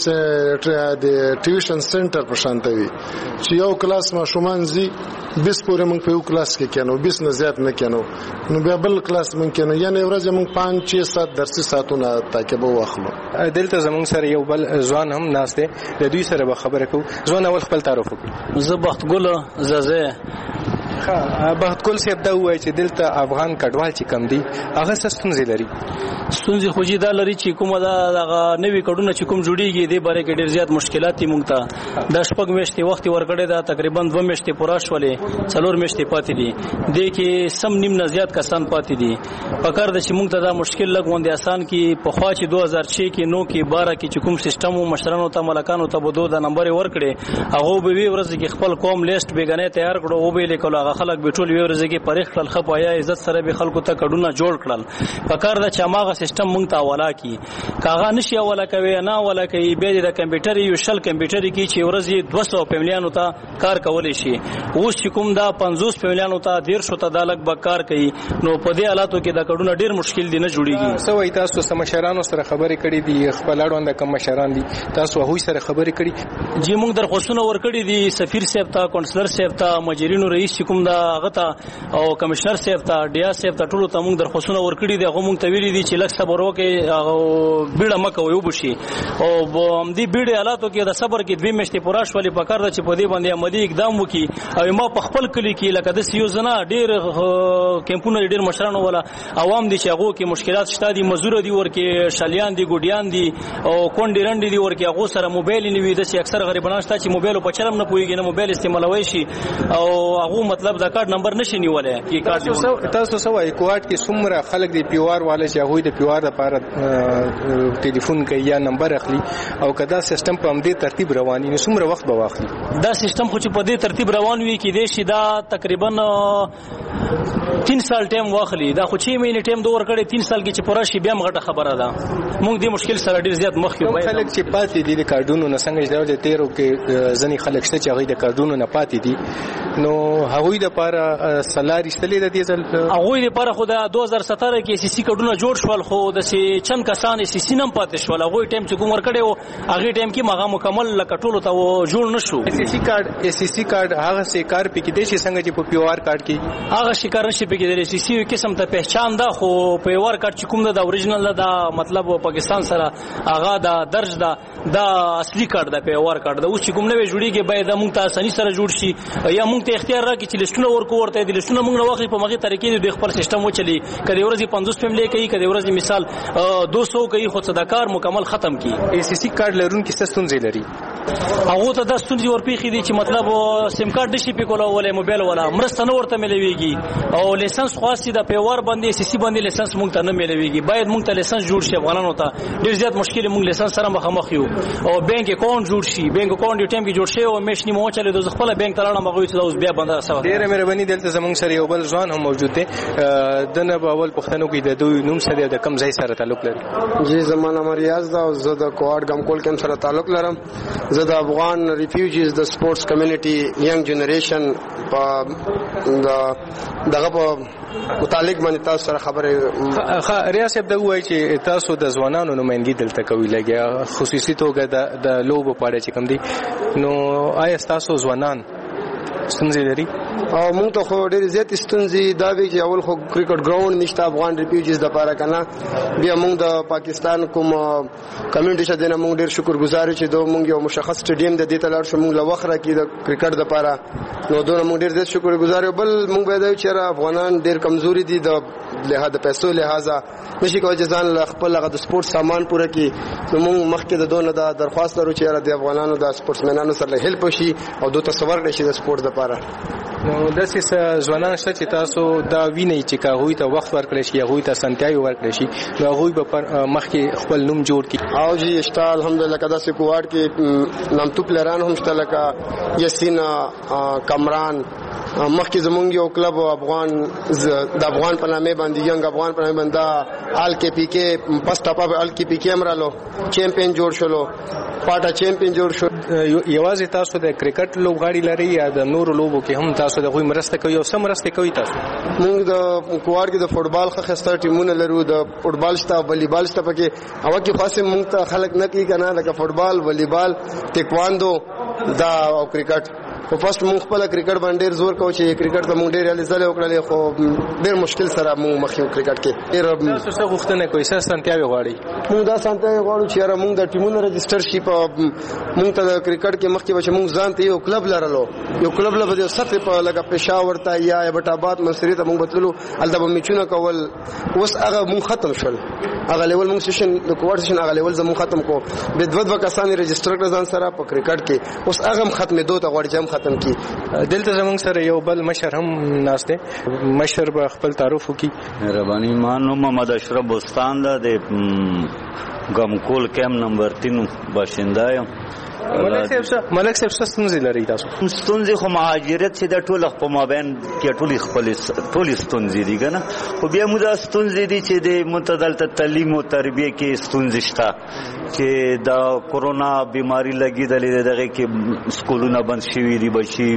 D: د ټیوشن سنټر په شان ته وي چې یو کلاس ماشومان ځي بیس پورې موږ په یو کلاس کې کېنو، بیس نه زیات نه کېنو، نو بیا بل کلاس موږ کېنو، یعنې ورځې موږ پنځ چھ سات درسي ساعتونه تعقیب واخلو.
V: دلته زموږ سره یو بل ځوان هم ناست دی، د دوی سره به خبره کوو. ځوان اول خپل تعارف وکړو.
E: زه بختګل زازه.
V: ښه، بختګل صاحب دا ووایي چې دلته افغان کډوال چې کم دي هغه څه ستونزې لري؟
E: ستونزې خو دا لري چې کومه دا دغه نوي کډونه چې کوم جوړیږي دې باره کې ډېر زیات مشکلات دي. موږ ته دا شپږ میاشتې وخت ورکړی ده، تقریبا دوه میاشتې پوره شولې، څلور میاشتې پاتې دي. دې کې سم نیم نه زیات کسان پاتې دي. پکار ده چې موږ ته دا مشکل لږ غوندې اسان کړي. پخوا چې دوه هزار چھ کې نو کې باره کې چې کوم سیسټم و مشرانو ته ملکانو ته به دوه د نمبر یې ورکړې، هغه به وی ورځ کې خپل قوم لیست بیګنې تیار کړو، او به لیکلو هغه خلک به ټول وی ورځ کې پرېخ کړل، ښه په یا عزت سره به خلکو ته کډونه جوړ کړل. پکار ده چې هغه سیسټم موږ ته حواله کړي. کاغه نشي حواله کوي نه حواله کوي، بیا د کمپیوټر یو شل کمپیوټر کې چې ورځ دوه سوه فیملیانو ته کار کولی شي. اوس چې کوم دا پنځوس فیملیانو ته ډېر شو ته دا لږ به کار کوي، نو په دې حالاتو کې دا کډونه ډېر مشکل دي، نه جوړیږي.
V: څه وایي تاسو سم مشرانو سره خبرې کړې دي؟ خپل اړوند کم مشران دي تاسو هغوی سره خبرې کړي؟
E: جی موږ درخواستونه ورکړي دي سفیر صاحب ته، کونسلر صاحب ته، مجرینو رئیس چې کوم دا هغه ته او کمشنر صاحب ته، ډیا صاحب ته، ټولو ته موږ درخواستونه ورکړي دي. هغه موږ ته ویلي دي چې لږ صبر وکړئ، بیړه مه کوئ وبشي. او همدې بیړې حالاتو کې د صبر کې دوې میاشتې پوره شولې. پکار ده چې په دې باندې عملي اقدام وکړي. او ما په خپل کلي کې لکه داسې یو ځنه ډېر کیمپونه ډېر مشرانو والا عوام دي چې هغو کې مشکلات شته دي، مزدوره دي ورکې، شالیان دي، ګوډیان دي او کونډې رنډې دي ورکې، هغو سره موبایل یې نه وي. داسې اکثر غریبان شته چې موبایل په چلم نه پوهېږي، نه موبایل استعمالوی شي او هغو مطلب د کارت نمبر نشي نیولی.
V: تاسو څه وایي کوهاټ کې څومره خلک دي پیوار والا چې هغوی د پیوار لپاره ټلیفون کوي یا نمبر اخلي، او که دا سیسټم په همدې ترتیب روان وي نو څومره وخت به واخلي؟
E: دا سیسټم خو چې په دې ترتیب روان وي کېدای شي دا تقریبا تین سال ټایم واخلي. دا خو چې مینې ټایم دوه ورکړی، تین سال کې چې پوره شي بیا هم غټه خبره ده. موږ دې مشکل سره ډېر زیات مخ کې
V: خلک چې پاتې دي د کارډونو نه، څنګه چې د تیرو کې ځینې خلک شته چې هغوی د کارډونو نه پاتې دي، نو هغوی هغوی د لپاره سلاري شتلې د دې ځل
E: هغوی لپاره خو د دوه زره ستره کې سي سي کډونه جوړ شول خو د سي چند کسان سي سي نم پاتې شول هغوی ټیم چې کوم ورکړی و هغې ټیم کې مغه مکمل لکه ټولو ته جوړ نه شو.
V: ایس سی کارډ ایس سی کارډ هغه سي کار پکې دی چې څنګه چې په پی او آر کارډ کې
E: هغه شي کار نشي پکې دی. سی سی یو قسم ته پہچان ده خو په یو ور کارت چې کوم د اوریجنل ده مطلب پاکستان سره هغه د درج ده د اصلي کارت ده په یو ور کارت ده. اوس چې کوم نوې جوړیږي باید موږ ته اساني سره جوړ شي یا موږ ته اختیار راکړي چې لیستونه ورکو ورته د لیستونه موږ راوخلي په مغه طریقې د خپل سیستم وچلي کله ورځي پنځوس پملې کوي کله ورځي مثال دو سو کوي خو صداکار مکمل ختم کی.
V: ایس سی کارت لرونکي ستونزې لري
E: هغه ته د ستونزې ورپېخې دي چې مطلب سیم کارت نشي په کوله ولې موبایل ولا مرسته نه ورته ملويږي او لیسنس خاصي د پیور باندې سی سی باندې لیسنس مونږ ته نه ملويږي. باید مونږ ته لیسنس جوړ شي افغانانو ته ډیر زیات مشکل مونږ لیسنس سره مخامخ یو او بانک اکاونټ جوړ شي بانک اکاونټ یو ټیم کې جوړ شي او مېشنی مو چلے د خپل بانک تلاړه مغوي ته اوس بیا بنده سوا.
V: ډیره مهرباني دلته زمونږ سره یو بل ځوان هم موجود دی دنه په اول پښتنو کې د دوی نوم سره د کم ځای سره تعلق لري.
F: جی زمانہ مریاض دا زه د کوارډ ګمکول کم سره تعلق لرم. زه د افغان ریفیوجیز د سپورتس کمیونټي ینګ جنریشن په دغه په متعلق باندې تاسو سره خبره
V: خا ریاست د وای چې تاسو د ځوانانو نمائندګي دلته کوي لګیا خصوصي توګه د د لوبو په اړه چې کوم دي نو آیا تاسو ځوانان ستونزې لري؟
F: او موږ ته خو ډېر زیات ستونزې دا وی چې اول خو کرکټ ګراوند نشته افغان ریفیوجیز د پاره کنه بیا موږ د پاکستان کوم کمیونټي شه دنه موږ ډېر شکرګزار یو چې دوه موږ یو مشخص سټیډیم د دې تلار شو موږ لوخره کې د کرکټ د پاره نو دوه موږ ډېر زیات شکرګزار یو بل موږ باید چې افغانان ډېر کمزوري دي د لحاظ د پیسو لحاظه نشي کولای چې ځان خپل هغه د سپورت سامان پوره کړي نو موږ مخکې د دوه د درخواست لرو چې د افغانانو د سپورتسمنانو سره هیلپ شي او دوی تصور کړي چې د سپورت د پاره
V: نو داسې ځوانان شته چې تاسو دا وینئ چې که هغوی ته وخت ورکړی شي هغوی ته اسانتیاوې ورکړی شي نو هغوی به مخکې خپل نوم جوړ کړي.
F: او جی شته الحمدلله که داسې کوواډ کې نامتو پلیران هم شته لکه یاسین کمران مخکې زمونږ یو کلب افغان د افغان په نامه باندې ینګ افغان په نامه باندې آل کې پی کې پس ټاپا به آل کې پی کې امرالو چیمپیون جوړ شولو پاټا چیمپیون جوړ شو.
V: یوازې تاسو د کرکټ لوبغاړي لري یا د نورو لوبو کې هم تاسو د غوي مرسته کوي او سم مرسته کوي تاسو؟
F: موږ د کوواډ کې د فوټبال ښه خسته ټیمونه لرو د فوټبال شته والیبال شته پکې او کې خاصه موږ ته خلک نه کوي کنه لکه فوټبال والیبال ټیکواندو دا او کرکټ خو فاست مونږ خپل کرکټ باندې ډیر زور کوو چې کرکټ ته مونږ ډیر ریالیزل وکړل خو ډیر مشکل سره مونږ مخ یو کرکټ کې ډیر
V: تاسو څه غوښتنه کوئ څه سنتیاوي غواړي؟
F: مونږ دا سنتیاوي غواړو چې را مونږ د ټیمونو رجستر شي په مونږ ته د کرکټ کې مخکې بچ مونږ ځان ته یو کلب لرلو یو کلب له بده سطح په لګه پېښور ته یا ایبټ آباد منصوري ته مونږ بتللو الته به میچونه کول اوس هغه مونږ ختم شول هغه لیول مونږ سیشن د کوارټ سیشن هغه لیول زموږ ختم کو به دوه دوه کسان رجستر کړ ځان سره په کرکټ کې اوس هغه هم ختمې دوه ته غواړي چې هم ختم کی.
V: دلته زموږ سره یو بل مشر هم ناشته مشر به خپل تعارف وکي.
H: مهرباني مانو محمد اشرف بوستان دا د ګمکول کیم نمبر تین باشنده یم.
V: ملک صاحب ملک صاحب څه ستونزې لري تاسو؟
H: ستونزې خو مهاجرت چې د ټول په مابین کې ټول خپل ټول ستونزې دي کنه خو بیا موږ د ستونزې دي چې د متعدل تعلیم او تربیه کې ستونزې شته چې د کورونا بیماری لګیدلې دغه کې سکولونه بند شوي دي بچي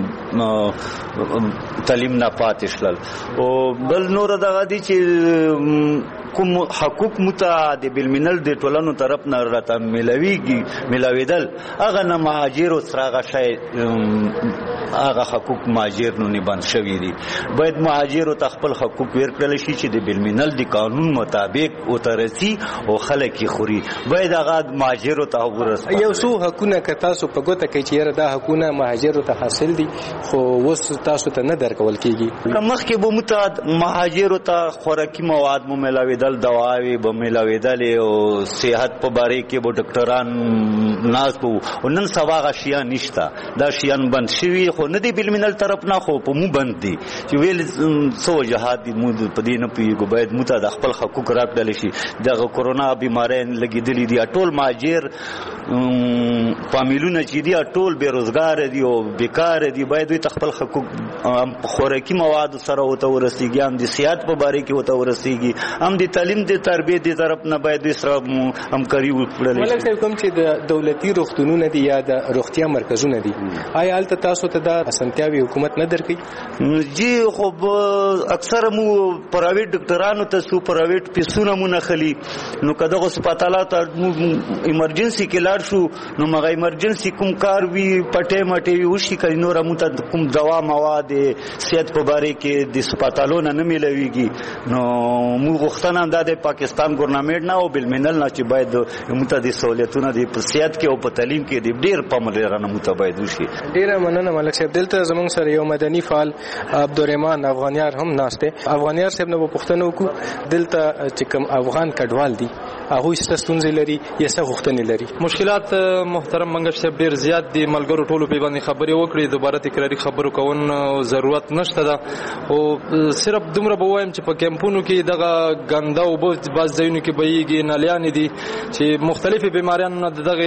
H: تعلیم نه پاتې شول او بل نور دغه دي چې کوم حقوق متعدد بالمنل د ټولنو طرف نه راته ملاويږي ملاویدل هغه نه مهاجر او سراغه شي هغه حقوق مهاجر نو نه بند شوي دي باید مهاجر او خپل حقوق ورکړل شي چې د بالمنل د قانون مطابق او ترسي او خلک خوري باید هغه مهاجر او ته ورسي
V: یو څو حقونه که تاسو په ګوته کې چې دا حقونه مهاجر ته حاصل دي خو وس تاسو ته نه درکول کیږي
H: مخکې به متعد مهاجر ته خوراکي مواد مو ملاوي دل دواوی به ملاویدل او صحت په باره کې به ډاکټران ناز کو او نن سبا غشیا نشتا دا شیان بند شوی خو نه دی بالمنل طرف نه خو په مو بند دي چې ویل سو جهاد مو په دې نه پیګو باید مو ته د خپل حقوق راکړل شي د کورونا بیماری لګیدلې دي ټول ماجر فامیلونه چې دي ټول بیروزګار دي او بیکار دي باید دوی خپل حقوق خوراکي مواد سره وته ورسیږي هم د صحت په باره کې وته ورسیږي هم د تعلیم د تربیه د طرف نه باید سره همکاري وکړل شي.
V: ملک صاحب کوم چې د دولتي روغتونونه دي یا د روغتیا مرکزونه دي آیا هلته تاسو ته دا اسانتیاوي حکومت نه درکوي؟
H: جی خو اکثر مو پرایویټ ډاکټرانو ته سو پرایویټ پیسونه مو نخلي نو کده غو سپاتالات ایمرجنسي کې لاړ شو نو مغه ایمرجنسي کوم کار وی پټه مټه وی وشي کړي نو رمو ته کوم دوا مواد صحت په باره کې د سپاتالونو نه ملويږي نو مو غوښتنه ده د پاکستان ګورنمنت نه او بالمنل نه چې باید متدي سہولتونه د صحت کې او په تعلیم کې د ډیر پاملرنه متباید وشي.
V: ډیر مننه ملک صاحب. دلته زمونږ سره یو مدني فعال عبدالرحمن افغانیار هم ناشته. افغانیار صاحب نو پښتنو کو دلته چې کوم افغان کډوال دي هغه ستونزې لري یا څه غوښتنې لري؟
G: مشکلات محترم منګش صاحب ډیر زیات دي. ملګرو ټولو په باندې خبرې وکړي دوباره تکراری خبرو کول ضرورت نشته ده او صرف دومره به وایم چې په کیمپونو کې دغه ګنده او باز ځایونو کې بهیږي نالیان دي چې مختلفې بیماریانو دغه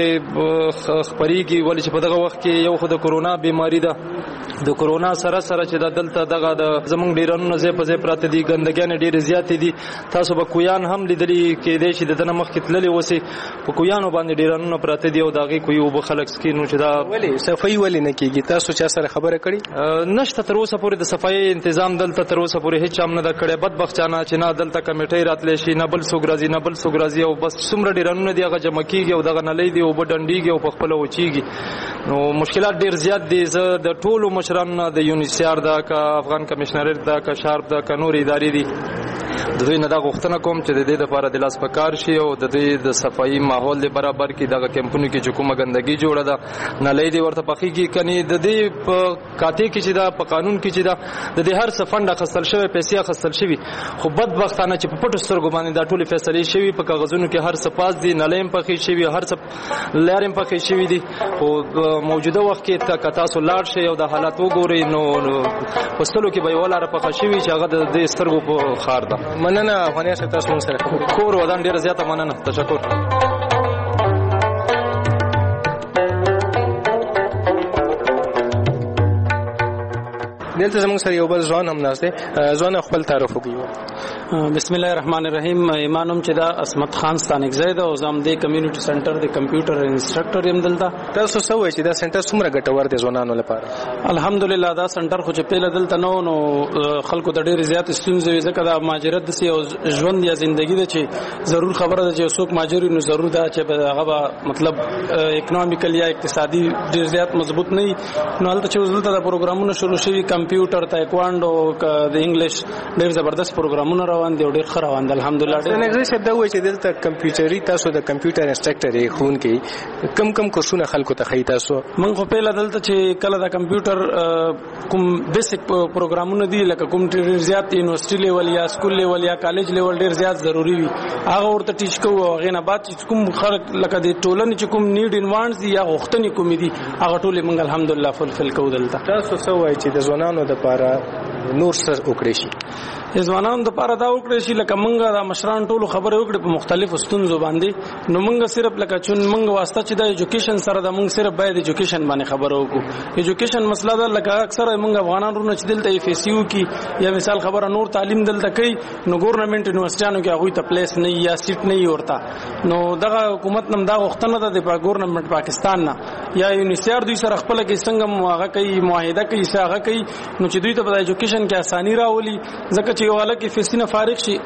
G: خبرېږي ولې چې په دغه وخت کې یو خو د کورونا بیماری ده د کورونا سره سره چې د دلته دغه د زمونږ ډیرانو ځای په ځای پراته دي ګندګیان ډیره زیات دي. تاسو به کویان هم لیدلي کې دی چې د دنه مخ کې تللي وسی په کویانو باندې ډیرانو پراته دي او دغه کوی او خلک سکینو چې دا
V: ولې صفای ولې نه کیږي؟ تاسو چا سره خبره کړي؟
G: نشته تر اوسه پورې د صفای تنظیم دلته تر اوسه پورې هیڅ هم نه دا کړي. بدبختانه چې نه دلته کمیټې راتلې شي نه بل سوګرازي نه بل سوګرازي او بس څومره ډیرانو دی هغه جمع کیږي او دغه نلې دی او بډنډيږي او په خپل وچیږي. نو مشکلات ډیر زیات دي. زه د ټولو مشرانو د یونیسیار دا کا افغان کمشنریت دا کا شارپ دا کا نور ادارې دي د دوی نه دا غوښتنه کوم چې د دې لپاره د لاس پکار شي او د دې د صفایي ماحول د برابر کې دغه کیمپونو کې چې کومه ګندګي جوړه ده نلې دی ورته پخېږي کني د دې په کاته کې چې دا په قانون کې چې دا د دې هر څه فند خصل شوی پیسې خصل شوی خو بدبختانه چې په پټو سترګو باندې دا ټول فیصله شوی په کاغذونو کې هر څه پاس دي نلې پخې شوی هر څه لارم پخې شوی دي او موجوده وخت کې تا تاسو لاړ شي او د حالات وګورئ نو پستلو کې به ولاره پخې شوی چې هغه د سترګو په خار ده.
V: مننه افغانیت تاسو سره
G: کور ودان ډیر زیاته مننه تشکر.
V: دلته زموږ سره یو بل ځوان هم ناشته. ځوان خپل تعارف وکړي.
E: بسم الله الرحمن الرحیم. ایمانم چې دا اسمت خان ستانک زید او زم د کمیونټي سنټر د کمپیوټر انسټرکټر يم دلته.
V: تاسو څه وایي چې دا سنټر څومره ګټور دی ځوانانو لپاره؟
E: الحمدلله دا سنټر خو چې پیله دلته نو نو خلکو د ډېر زیات ستونزې ځکه دا ماجرت د او ژوند یا ژوندۍ د چې ضرور خبره ده چې څوک ماجر نو ضرور ده چې هغه مطلب اکونومیکل یا اقتصادي ډېر زیات مضبوط نه نو هلته چې دلته د پروګرامونو شروع شوي کمپیوټر تایکواندو د انګلیش ډېر زبردست پروګرامونه روان دي او ډېر ښه روان دي الحمدلله.
V: څنګه چې دا وایي چې دلته کمپیوټري تاسو د کمپیوټر انسټرکټر یې خون کې کم کم کورسونه خلکو ته خی تاسو؟
E: من خو په دلته چې کله د کمپیوټر کوم بیسیک پروګرامونه دي لکه کوم ډېر زیات یونیورسيټي لیول یا سکول لیول یا کالج لیول ډېر زیات ضروری وي هغه ورته ټیچ کوو او غینه بعد چې کوم خلک لکه د ټولنې چې کوم نیډ انوانس دي یا غوښتنې کوم دي هغه ټول موږ الحمدلله فلفل کوو دلته.
V: تاسو څه وایي چې د ځوانانو لپاره نور څه وکړي شي؟
E: ځوانانو د لپاره دا وکړي شي لکه موږ د مشران ټولو خبرې وکړي په مختلفو ستونزو باندې نو موږ صرف لکه چون موږ واسطه چې د ایجوکیشن سره د موږ صرف باید ایجوکیشن باندې خبرو وکړو. ایجوکیشن مسله ده لکه اکثر موږ افغانان ورونه چې دلته اف اس یو کې یا مثال خبره نور تعلیم دلته کوي نو ګورنمنت یونیورسيټانو کې هغه ته پلیس نه یا سیټ نه ورته نو دغه حکومت نم دا غوښتنه ده د ګورنمنت پاکستان نه یا یونیسيار دوی سره خپل کې څنګه موافقه کوي معاهده کوي څنګه کوي نو چې دوی ته په ایجوکیشن کې اساني راولي ځکه چې یو الګ فیسینه فارغ شي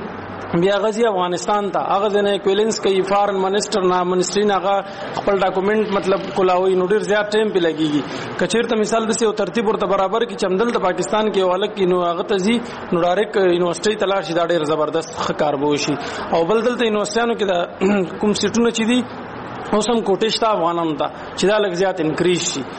E: بیا غزي افغانستان ته هغه نه کویلنس کوي فارن منسٹر نه منسټرین هغه خپل ډاکومنٹ مطلب کولاوي نو ډیر زیات ټایم په لګيږي کچیرته مثال د سیو ترتیب ورته برابر کی چمدل ته پاکستان کې والک کی نو هغه تزي نو ډایرک یونیورسيټي تلاش دا ډیر زبردست کاربو شي او بل دلته یونیورسيانو کې دا کوم سیټونه چي دي اوسم کوټه شته افغانانو ته چې دا لږ زیات انکریز شي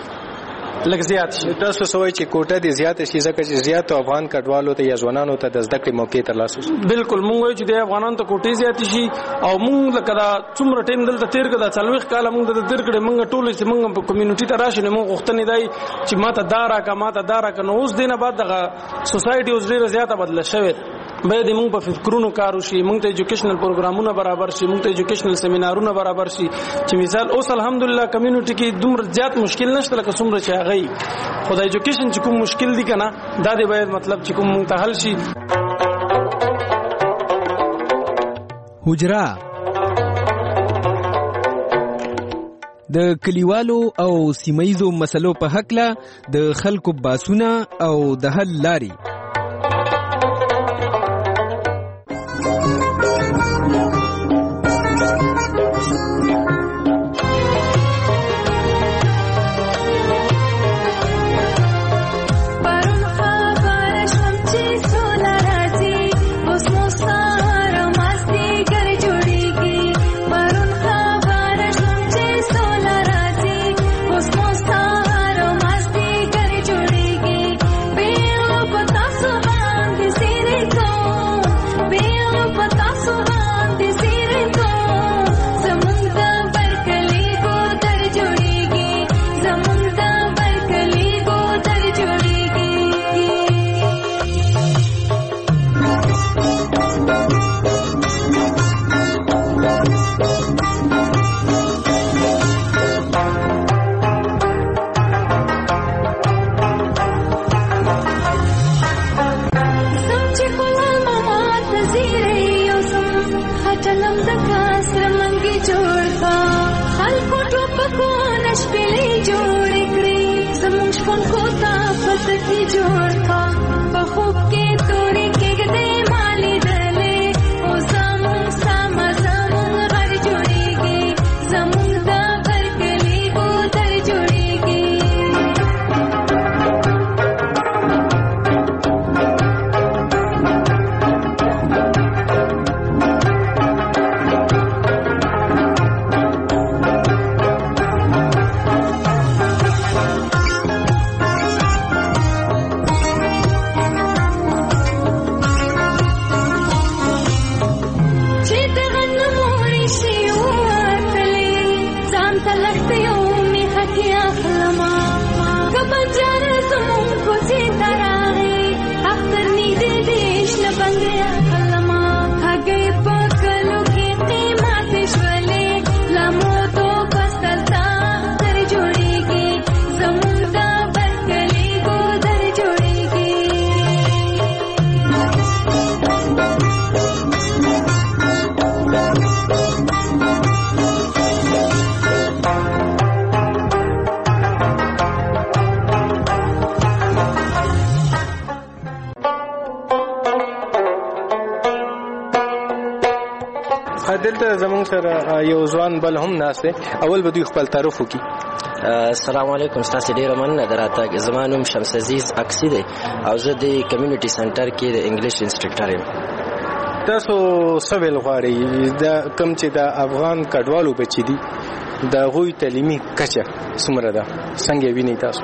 E: لږ زیات شي.
V: تاسو سوي چې کوټه دي زیات شي ځکه چې زیات افغان کډوالو ته یا ځوانانو ته د زده کړې موقع ترلاسه شي؟
E: بالکل مونږ وایو چې د افغانانو ته کوټه زیات شي او مونږ لکه دا څومره ټیم دلته تیر کړه څلويخ کال مونږ د تیر کړه مونږ ټول چې مونږ په کمیونټي ته راشي نو مونږ غوښتنې دی چې ماته دارا کا ماته دارا کا نو اوس دینه بعد دغه سوسايټي اوس ډیره زیاته بدله شوې باید موږ په فکرونو کار وشي موږ ته ایجوکیشنل پروګرامونه برابر شي موږ ته ایجوکیشنل سیمینارونه برابر شي چې مثال اوس الحمدلله کمیونټي کې دومره زیات مشکل نشته لکه څومره چې هغه خدای ایجوکیشن چې کوم مشکل دي کنه دا دی باید مطلب چې کوم ته حل شي.
U: حجره د کلیوالو او سیمایزو مسلو په حق له د خلکو باسونه او د حل لاري.
V: دلته زمونږ سره یو ځوان بل هم ناست دی. اول به دوی خپل تعارف وکړي.
I: السلام علیکم. ستاسو ډیره مننه دراتګ. زما نوم شمس عزیز اکسی دی او زه د کمیونټي سنټر کې د انګلیش انسټرکټر یم.
V: تاسو څه ویل غواړئ د کوم چې د افغان کډوالو بچي دي د هغوی تعلیمي کچه څومره ده څنګه وینئ تاسو؟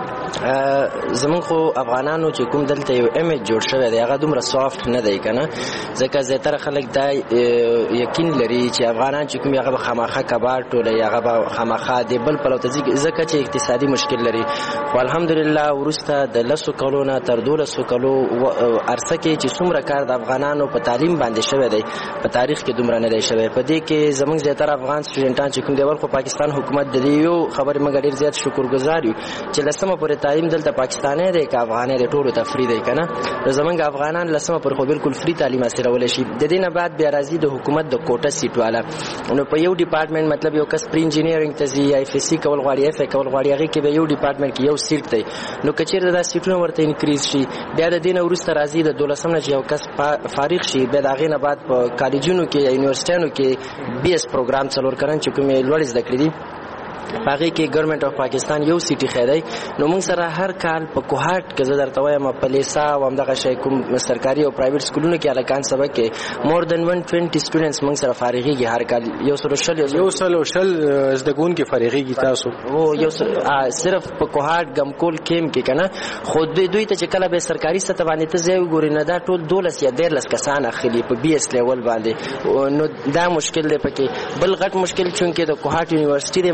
I: زمونږ خو افغانانو چې کوم دلته یو امیج جوړ شوی دی هغه دومره سافت نه دی که نه، ځکه زیاتره خلک دا یقین لري چې افغانان چې کوم هغه به خامخا کباړ ټولوي، هغه به خامخا د بل پلو ته ځي ځکه چې اقتصادي مشکل لري. خو الحمدلله وروسته د لسو کلو نه تر دولسو کلو عرصه کې چې څومره کار د افغانانو په تعلیم باندې شوی دی په تاریخ کې دومره نه دی شوی. په دې کې زمونږ زیاتره افغان سټوډنټان چې کوم دی ول خو پاکستان حکومت د دې یو خبرې موږ ډېر زیات شکرګزار یو چې لسمه پورې تعلیم دلته پاکستاني دی که افغاني دی ټولو ته فری دی که نه. زمونږ افغانان لسمه پورې خو بالکل فری تعلیم حاصلولی شي. د دې نه بعد بیا راځي د حکومت د کوټه سیټ والا، نو په یو ډپارټمنټ مطلب یو کس پری انجینیرینګ ته ځي یا اف اس سی کول غواړي اف کول غواړي هغې کې به یو ډپارټمنټ کې یو سیټ دی، نو که چېرته دا سیټونه ورته انکریز شي بیا د دې نه وروسته راځي د دولسم نه چې یو کس فارغ شي بیا د هغې نه بعد په کالجونو کې یا یونیورسټیانو کې بي اس پروګرام څلور کلن چې کومې لوړې زده کړې دي هغې کې ګورنمنټ اف پاکستان یو سیټي خیری. نو موږ سره هر کال په کوهاټ کې زه درته وایم په لیسا او همدغه شی کوم سرکاري او پرایویټ سکولونو کې هلکان سبق کې مور دن ون ټوینټي سټوډنټس موږ سره فارغېږي هر کال. یو سل شل
V: یو سل شل زده کوونکي فارغېږي تاسو؟
I: او یو صرف په کوهاټ ګمکول کیم کې که نه، خو دوی دوی ته چې کله به سرکاري سطح باندې ته ځای وګورې نه دا ټول دولس یا دیارلس کسان اخلي په بي اس لیول باندې، نو دا مشکل دی پکې. بل غټ مشکل چونکې د کوهاټ یونیورسټي دی موږ سره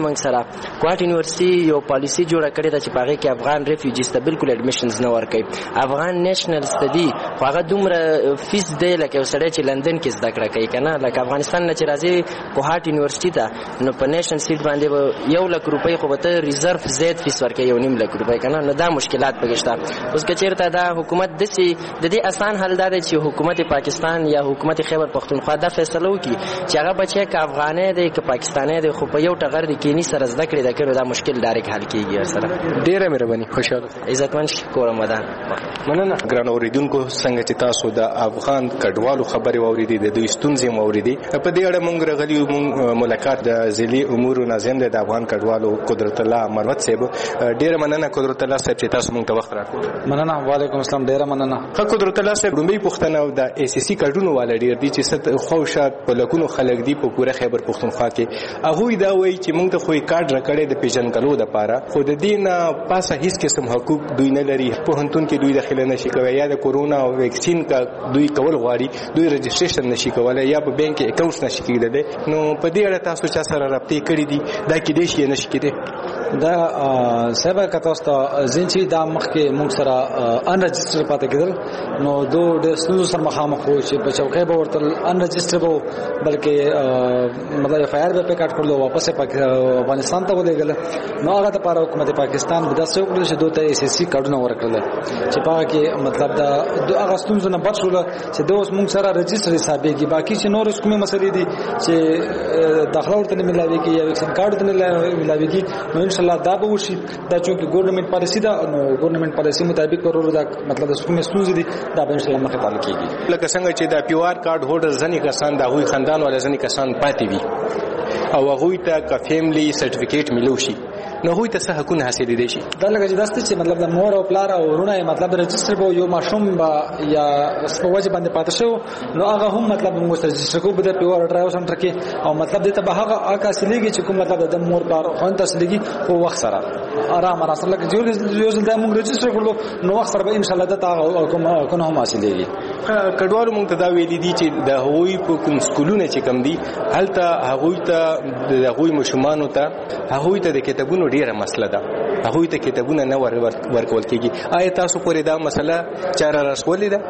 I: کوهاټ یونیورسيټي یو پالیسی جوړه کړې ده چې په هغې کې افغان ریفیوجیز ته بالکل اډمیشنز نه ورکوي. افغان نیشنل سټډي خو هغه دومره فیس دی لکه یو سړی چې لندن کې زده کړه کوي که نه، لکه افغانستان نه چې راځي کوهاټ یونیورسيټي ته نو په نیشنل سیټ باندې به یو لک روپۍ خو به ته ریزرو زیات فیس ورکوي، یو نیم لک روپۍ که نه، نو دا مشکلات پکې شته. اوس که چېرته دا حکومت داسې د دې اسان حل دا دی چې حکومت پاکستان یا حکومت خیبر پختونخوا دا فیصله وکړي چې هغه بچی که افغانی دی که پاکستانی دی خو په یو ټغر د کینی سره زده کړې ده کړو دا مشکل ډایرک حل کېږي ورسره.
V: ډېره مهرباني، خوشحاله
I: عزتمن کور رمضان.
V: مننه ګران اورېدونکو، څنګه چې تاسو د افغان کډوالو خبرې واورېدې، د دوی ستونزې مو واورېدې. په دې اړه موږ راغلي یو ملاقات د ضلعي امورو ناظم د افغان کډوالو قدرت الله مروت صاحب. ډېره مننه قدرت الله صاحب چې تاسو موږ ته وخت راکړ.
J: مننه، وعلیکم السلام، ډېره مننه.
V: ښه قدرت الله صاحب، لومړی پوښتنه د ای سی سی کډونو والا ډېر دي چې ست خوشا په لکونو خلک دي په پوره خیبر پختونخوا کې. هغوی دا وایي چې موږ ته خو یې کارډ راکړی د پیژنګلو دپاره، خو د دې نه پاسه هیڅ قسم حقوق دوی نه لري. پوهنتون کې دوی داخله نشي کولی، یا د کورونا او ویکسین کا دوی کول غواړي، دوی رجسټریشن نشي کولی، یا په بانک کې اکاونټ نشي کېدلی. نو په دې اړه تاسو چا سره رابطې کړې دي؟ دا کېدای شي نشي کېدی؟
J: دا صاحب که تاسو ته ځین چې دا مخکې موږ سره ان رجسټر پاتې کېدل، نو دو ډېر ستونزو سره مخامخ وو چې په چوکۍ به ورته ان رجسټر به وو، بلکې مطلب اف آی آر به پې کاټ کړلو، واپس افغانستان ته ولېږله. نو هغه دپاره حکومت پاکستان به داسې وکړل چې دوی ته ای سی سی کارډونه ورکړل چې په هغه کې مطلب د هغه ستونزو نه بچ شول چې دا اوس موږ سره رجسټر حسابېږي. باقي چې نور کومې مسلې دي چې داخله ورته نه ملاوېږي یا ویکسین کارډ ورته نه ملاوېږي، نو انشاءالله دا به وشي. دا چونکې ګورنمنټ پالیسي ده، نو ګورنمنٹ پالیسي مطابق ورور دا مطلب د کومې ستونزې دي دا به انشاءالله مخې ته حل کېږي.
V: لکه څنګه چې د پیو آر کارډ هولډر ځینې کسان د هغوی خاندان والا ځینې کسان پاتې وي او هغوی ته که فیملی سرټیفیکیټ ملو شي، نو هغوی ته څه حقونه حاصلېدی شي؟
J: دا لکه چې داسې چې مطلب د مور او پلار او ورونه مطلب رجسټر به یو ماشوم به یا په وجه باندې پاتې شو، نو هغه هم مطلب موږ رجسټر کوو په د پیو آر ډرایو سنټر کې، او مطلب دې ته به هغه هغه حاصلېږي چې کوم مطلب د مور پلار خوند ته حاصلېږي خو وخت سره آرام آرام سره. لکه چې یو ځل دا موږ رجسټر کړلو نو وخت سره به انشاءالله دته هغه کوم حقونه هم حاصلېږي.
V: کډوالو موږ ته دا ویلي دي چې د هغوی په کوم سکولونه چې کم دي هلته هغوی ته د هغوی ماشومانو ته هغوی ته د کتابونو ډېره مسله ده، هغوی ته کتابونه نه ورکول کېږي. آیا تاسو پورې دا مسله چاره رسولې ده؟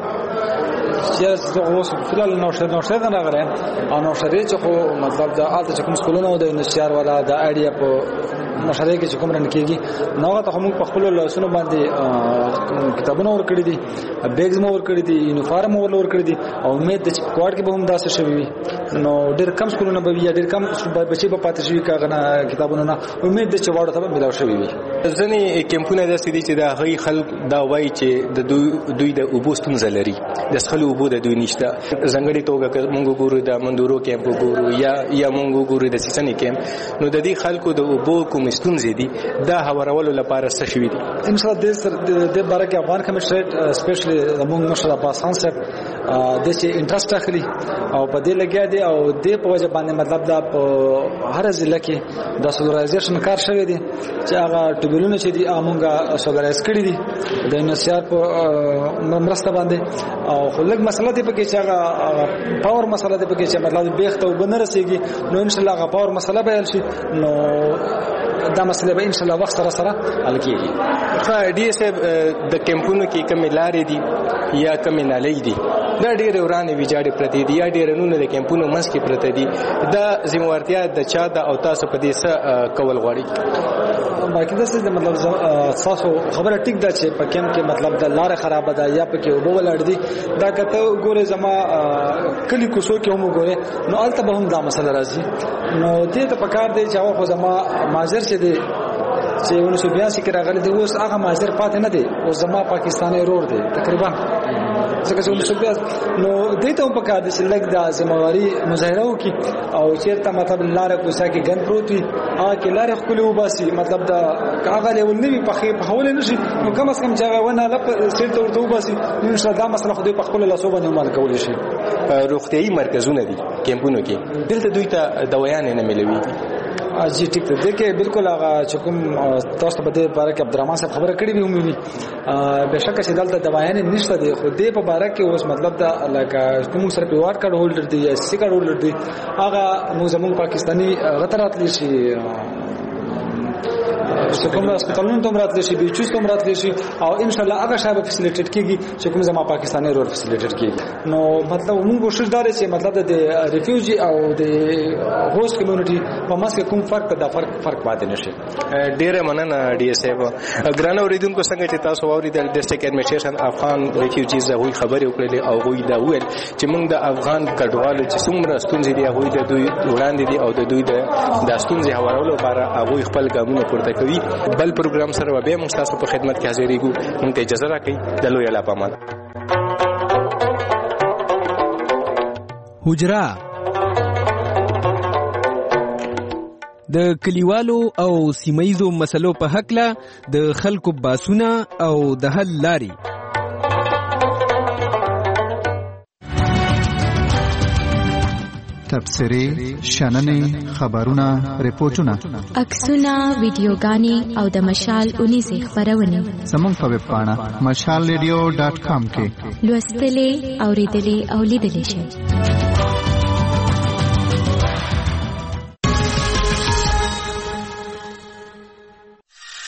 J: چې اوس فلال نو شته نو شته نه غره او نو شته چې خو مطلب دا الته چې کوم سکولونه د انشار والا د اړیا په مشارې کې چې کوم رن کېږي، نو هغه ته موږ په خپل لاسونو باندې کتابونه ورکړي دي، بیگز مو ورکړي دي، یونیفارم مو ورکړي دي، او امید د کوارډ کې به هم داسې شوي وي. نو ډېر کم سکولونه به وي یا ډېر کم بچي به پاتې شوي کاغه نه کتابونه نه، امید د چې واړو ته به ملاو شوي وي.
V: ځینې کیمپونه داسې دي چې د هغوی خلک دا وایي چې د دوی د اوبو ستونزه لري، د څښلو اوبو د دوی نشته. ځانګړې توګه که موږ وګورو د مندورو کیمپ وګورو یا یا موږ وګورو د سیسنې کیمپ، نو د دې خلکو د اوبو کوم ستونزې دي دا هوارولو لپاره څه شوي دي؟
J: ان شاء الله د دې باره کې افغان کمیشنریټ سپیشلی زموږ مشر عباس خان صاحب د چې انټرست اخلي او په دې لګیا دي، او دې په وجه باندې مطلب دا په هر ضلع کې د سولرایزیشن کار شوی دی چې هغه ټوبلونه چې دي امونګه سولرایز کړي دي د انسیار په مرسته باندې. او خو لږ مسله دی پکې چې هغه پاور مسله دی پکې چې مطلب بیخته وبنه رسیږي، نو ان شاء الله هغه پاور مسله به حل شي، نو دا مسله به ان شاء الله وخت سره سره حل کیږي.
V: ښه ډي صاحب، د کیمپونو کې کومې لارې دي یا کومې نالۍ دي دا ډېرې ورانې ویجاړې پرتې دي یا ډېرنونه د کیمپونو منځ کې پرته دي، دا ذمہوارتیا د چا ده او تاسو په دې څه کول غواړئ؟
J: باقي داسې د مطلب تاسو خبره ټیک ده چې په کیمپ کې مطلب د لارې خرابه ده یا پکې اوبه ولاړ دي، دا کته وګورئ زما کلی کوڅو کې هم وګورئ نو هلته به هم دا مسله راځي. نو دې ته پکار دی چې هغه خو زما ماجر چې دی چې اونیس سو بیاسی کې راغلی دی، اوس هغه ماجر پاتې نه دی، اوس زما پاکستاني رور دی تقریبا ځکه چې اونیس سو بیاسی. نو دې ته هم پکار دی چې لږ د ذمہواري مظاهره وکړي او چېرته مطلب لاره کوڅه کې ګند پروت وي هغه کې لارې ښکلې وباسي، مطلب د هغه لیول نه وي پخولی نه شي، نو کم از کم چې هغه ونه لپ سیټ ته ورته وباسي، نو انشاءالله دا مسله خو دوی په خپلو لاسو باندې عمل کولی شي.
V: روغتیایي مرکزونه دي کیمپونو کې، دلته دوی ته دوايانې نه ملوي؟
J: جی ټیک ده، دغه بالکل هغه چې کوم تاسو په دې باره کې عبدالرحمن صاحب خبره کړې وي عمومي بهشکه چې دلته دوايانې نشته دي، خو دې په باره کې اوس مطلب دا لکه کوم سره پیوار کارت هولډر دی یا سی کارت هولډر دی هغه نو زموږ پاکستانی غترات لشي چې کوم هسپتالونو ته راتلی شي بیچوس کوم راتلی شي او ان شاء الله هغه شابه فیسیلیټیټ کیږي چې کوم زما پاکستاني رول فیسیلیټیټ کیږي. نو مطلب موږ کوشش دار چې مطلب د ریفیوجی او د هوست کمیونټي په ماس کې کوم فرق دا فرق فرق پاتې نشي.
V: ډیره مننه ډي اس ایف. ګران اوریدونکو څنګه چې تاسو واوریدل ډیسټریکټ ایډمنسټریشن افغان ریفیوجیز هغوی خبرې وکړلې او هغوی دا وویل چې موږ د افغان کډوالو چې څومره ستونزې دي هغوی د دوی وړاندې دي او د دوی د د ستونزې هوارولو لپاره هغوی خپل ګامونه پورته کوي. بل پروګرام سره به موږ تاسو په خدمت کې حاضرېږو. موږ ته اجازه راکړئ. د لوی الله په امان.
U: حجره د کلیوالو او سیمایزو مسلو په حقله د خلکو باسونه او د حل لاري.
L: تبصرې، شننې، خبرونه، ریپورتونه،
A: عکسونه، ویډیوګانې او د مشال اونیزې خبرونه
L: زموږ په ویب پاڼه مشال ریډیو ډاټ کام کې
A: لوستلې، اوریدلې او لیدلې شئ.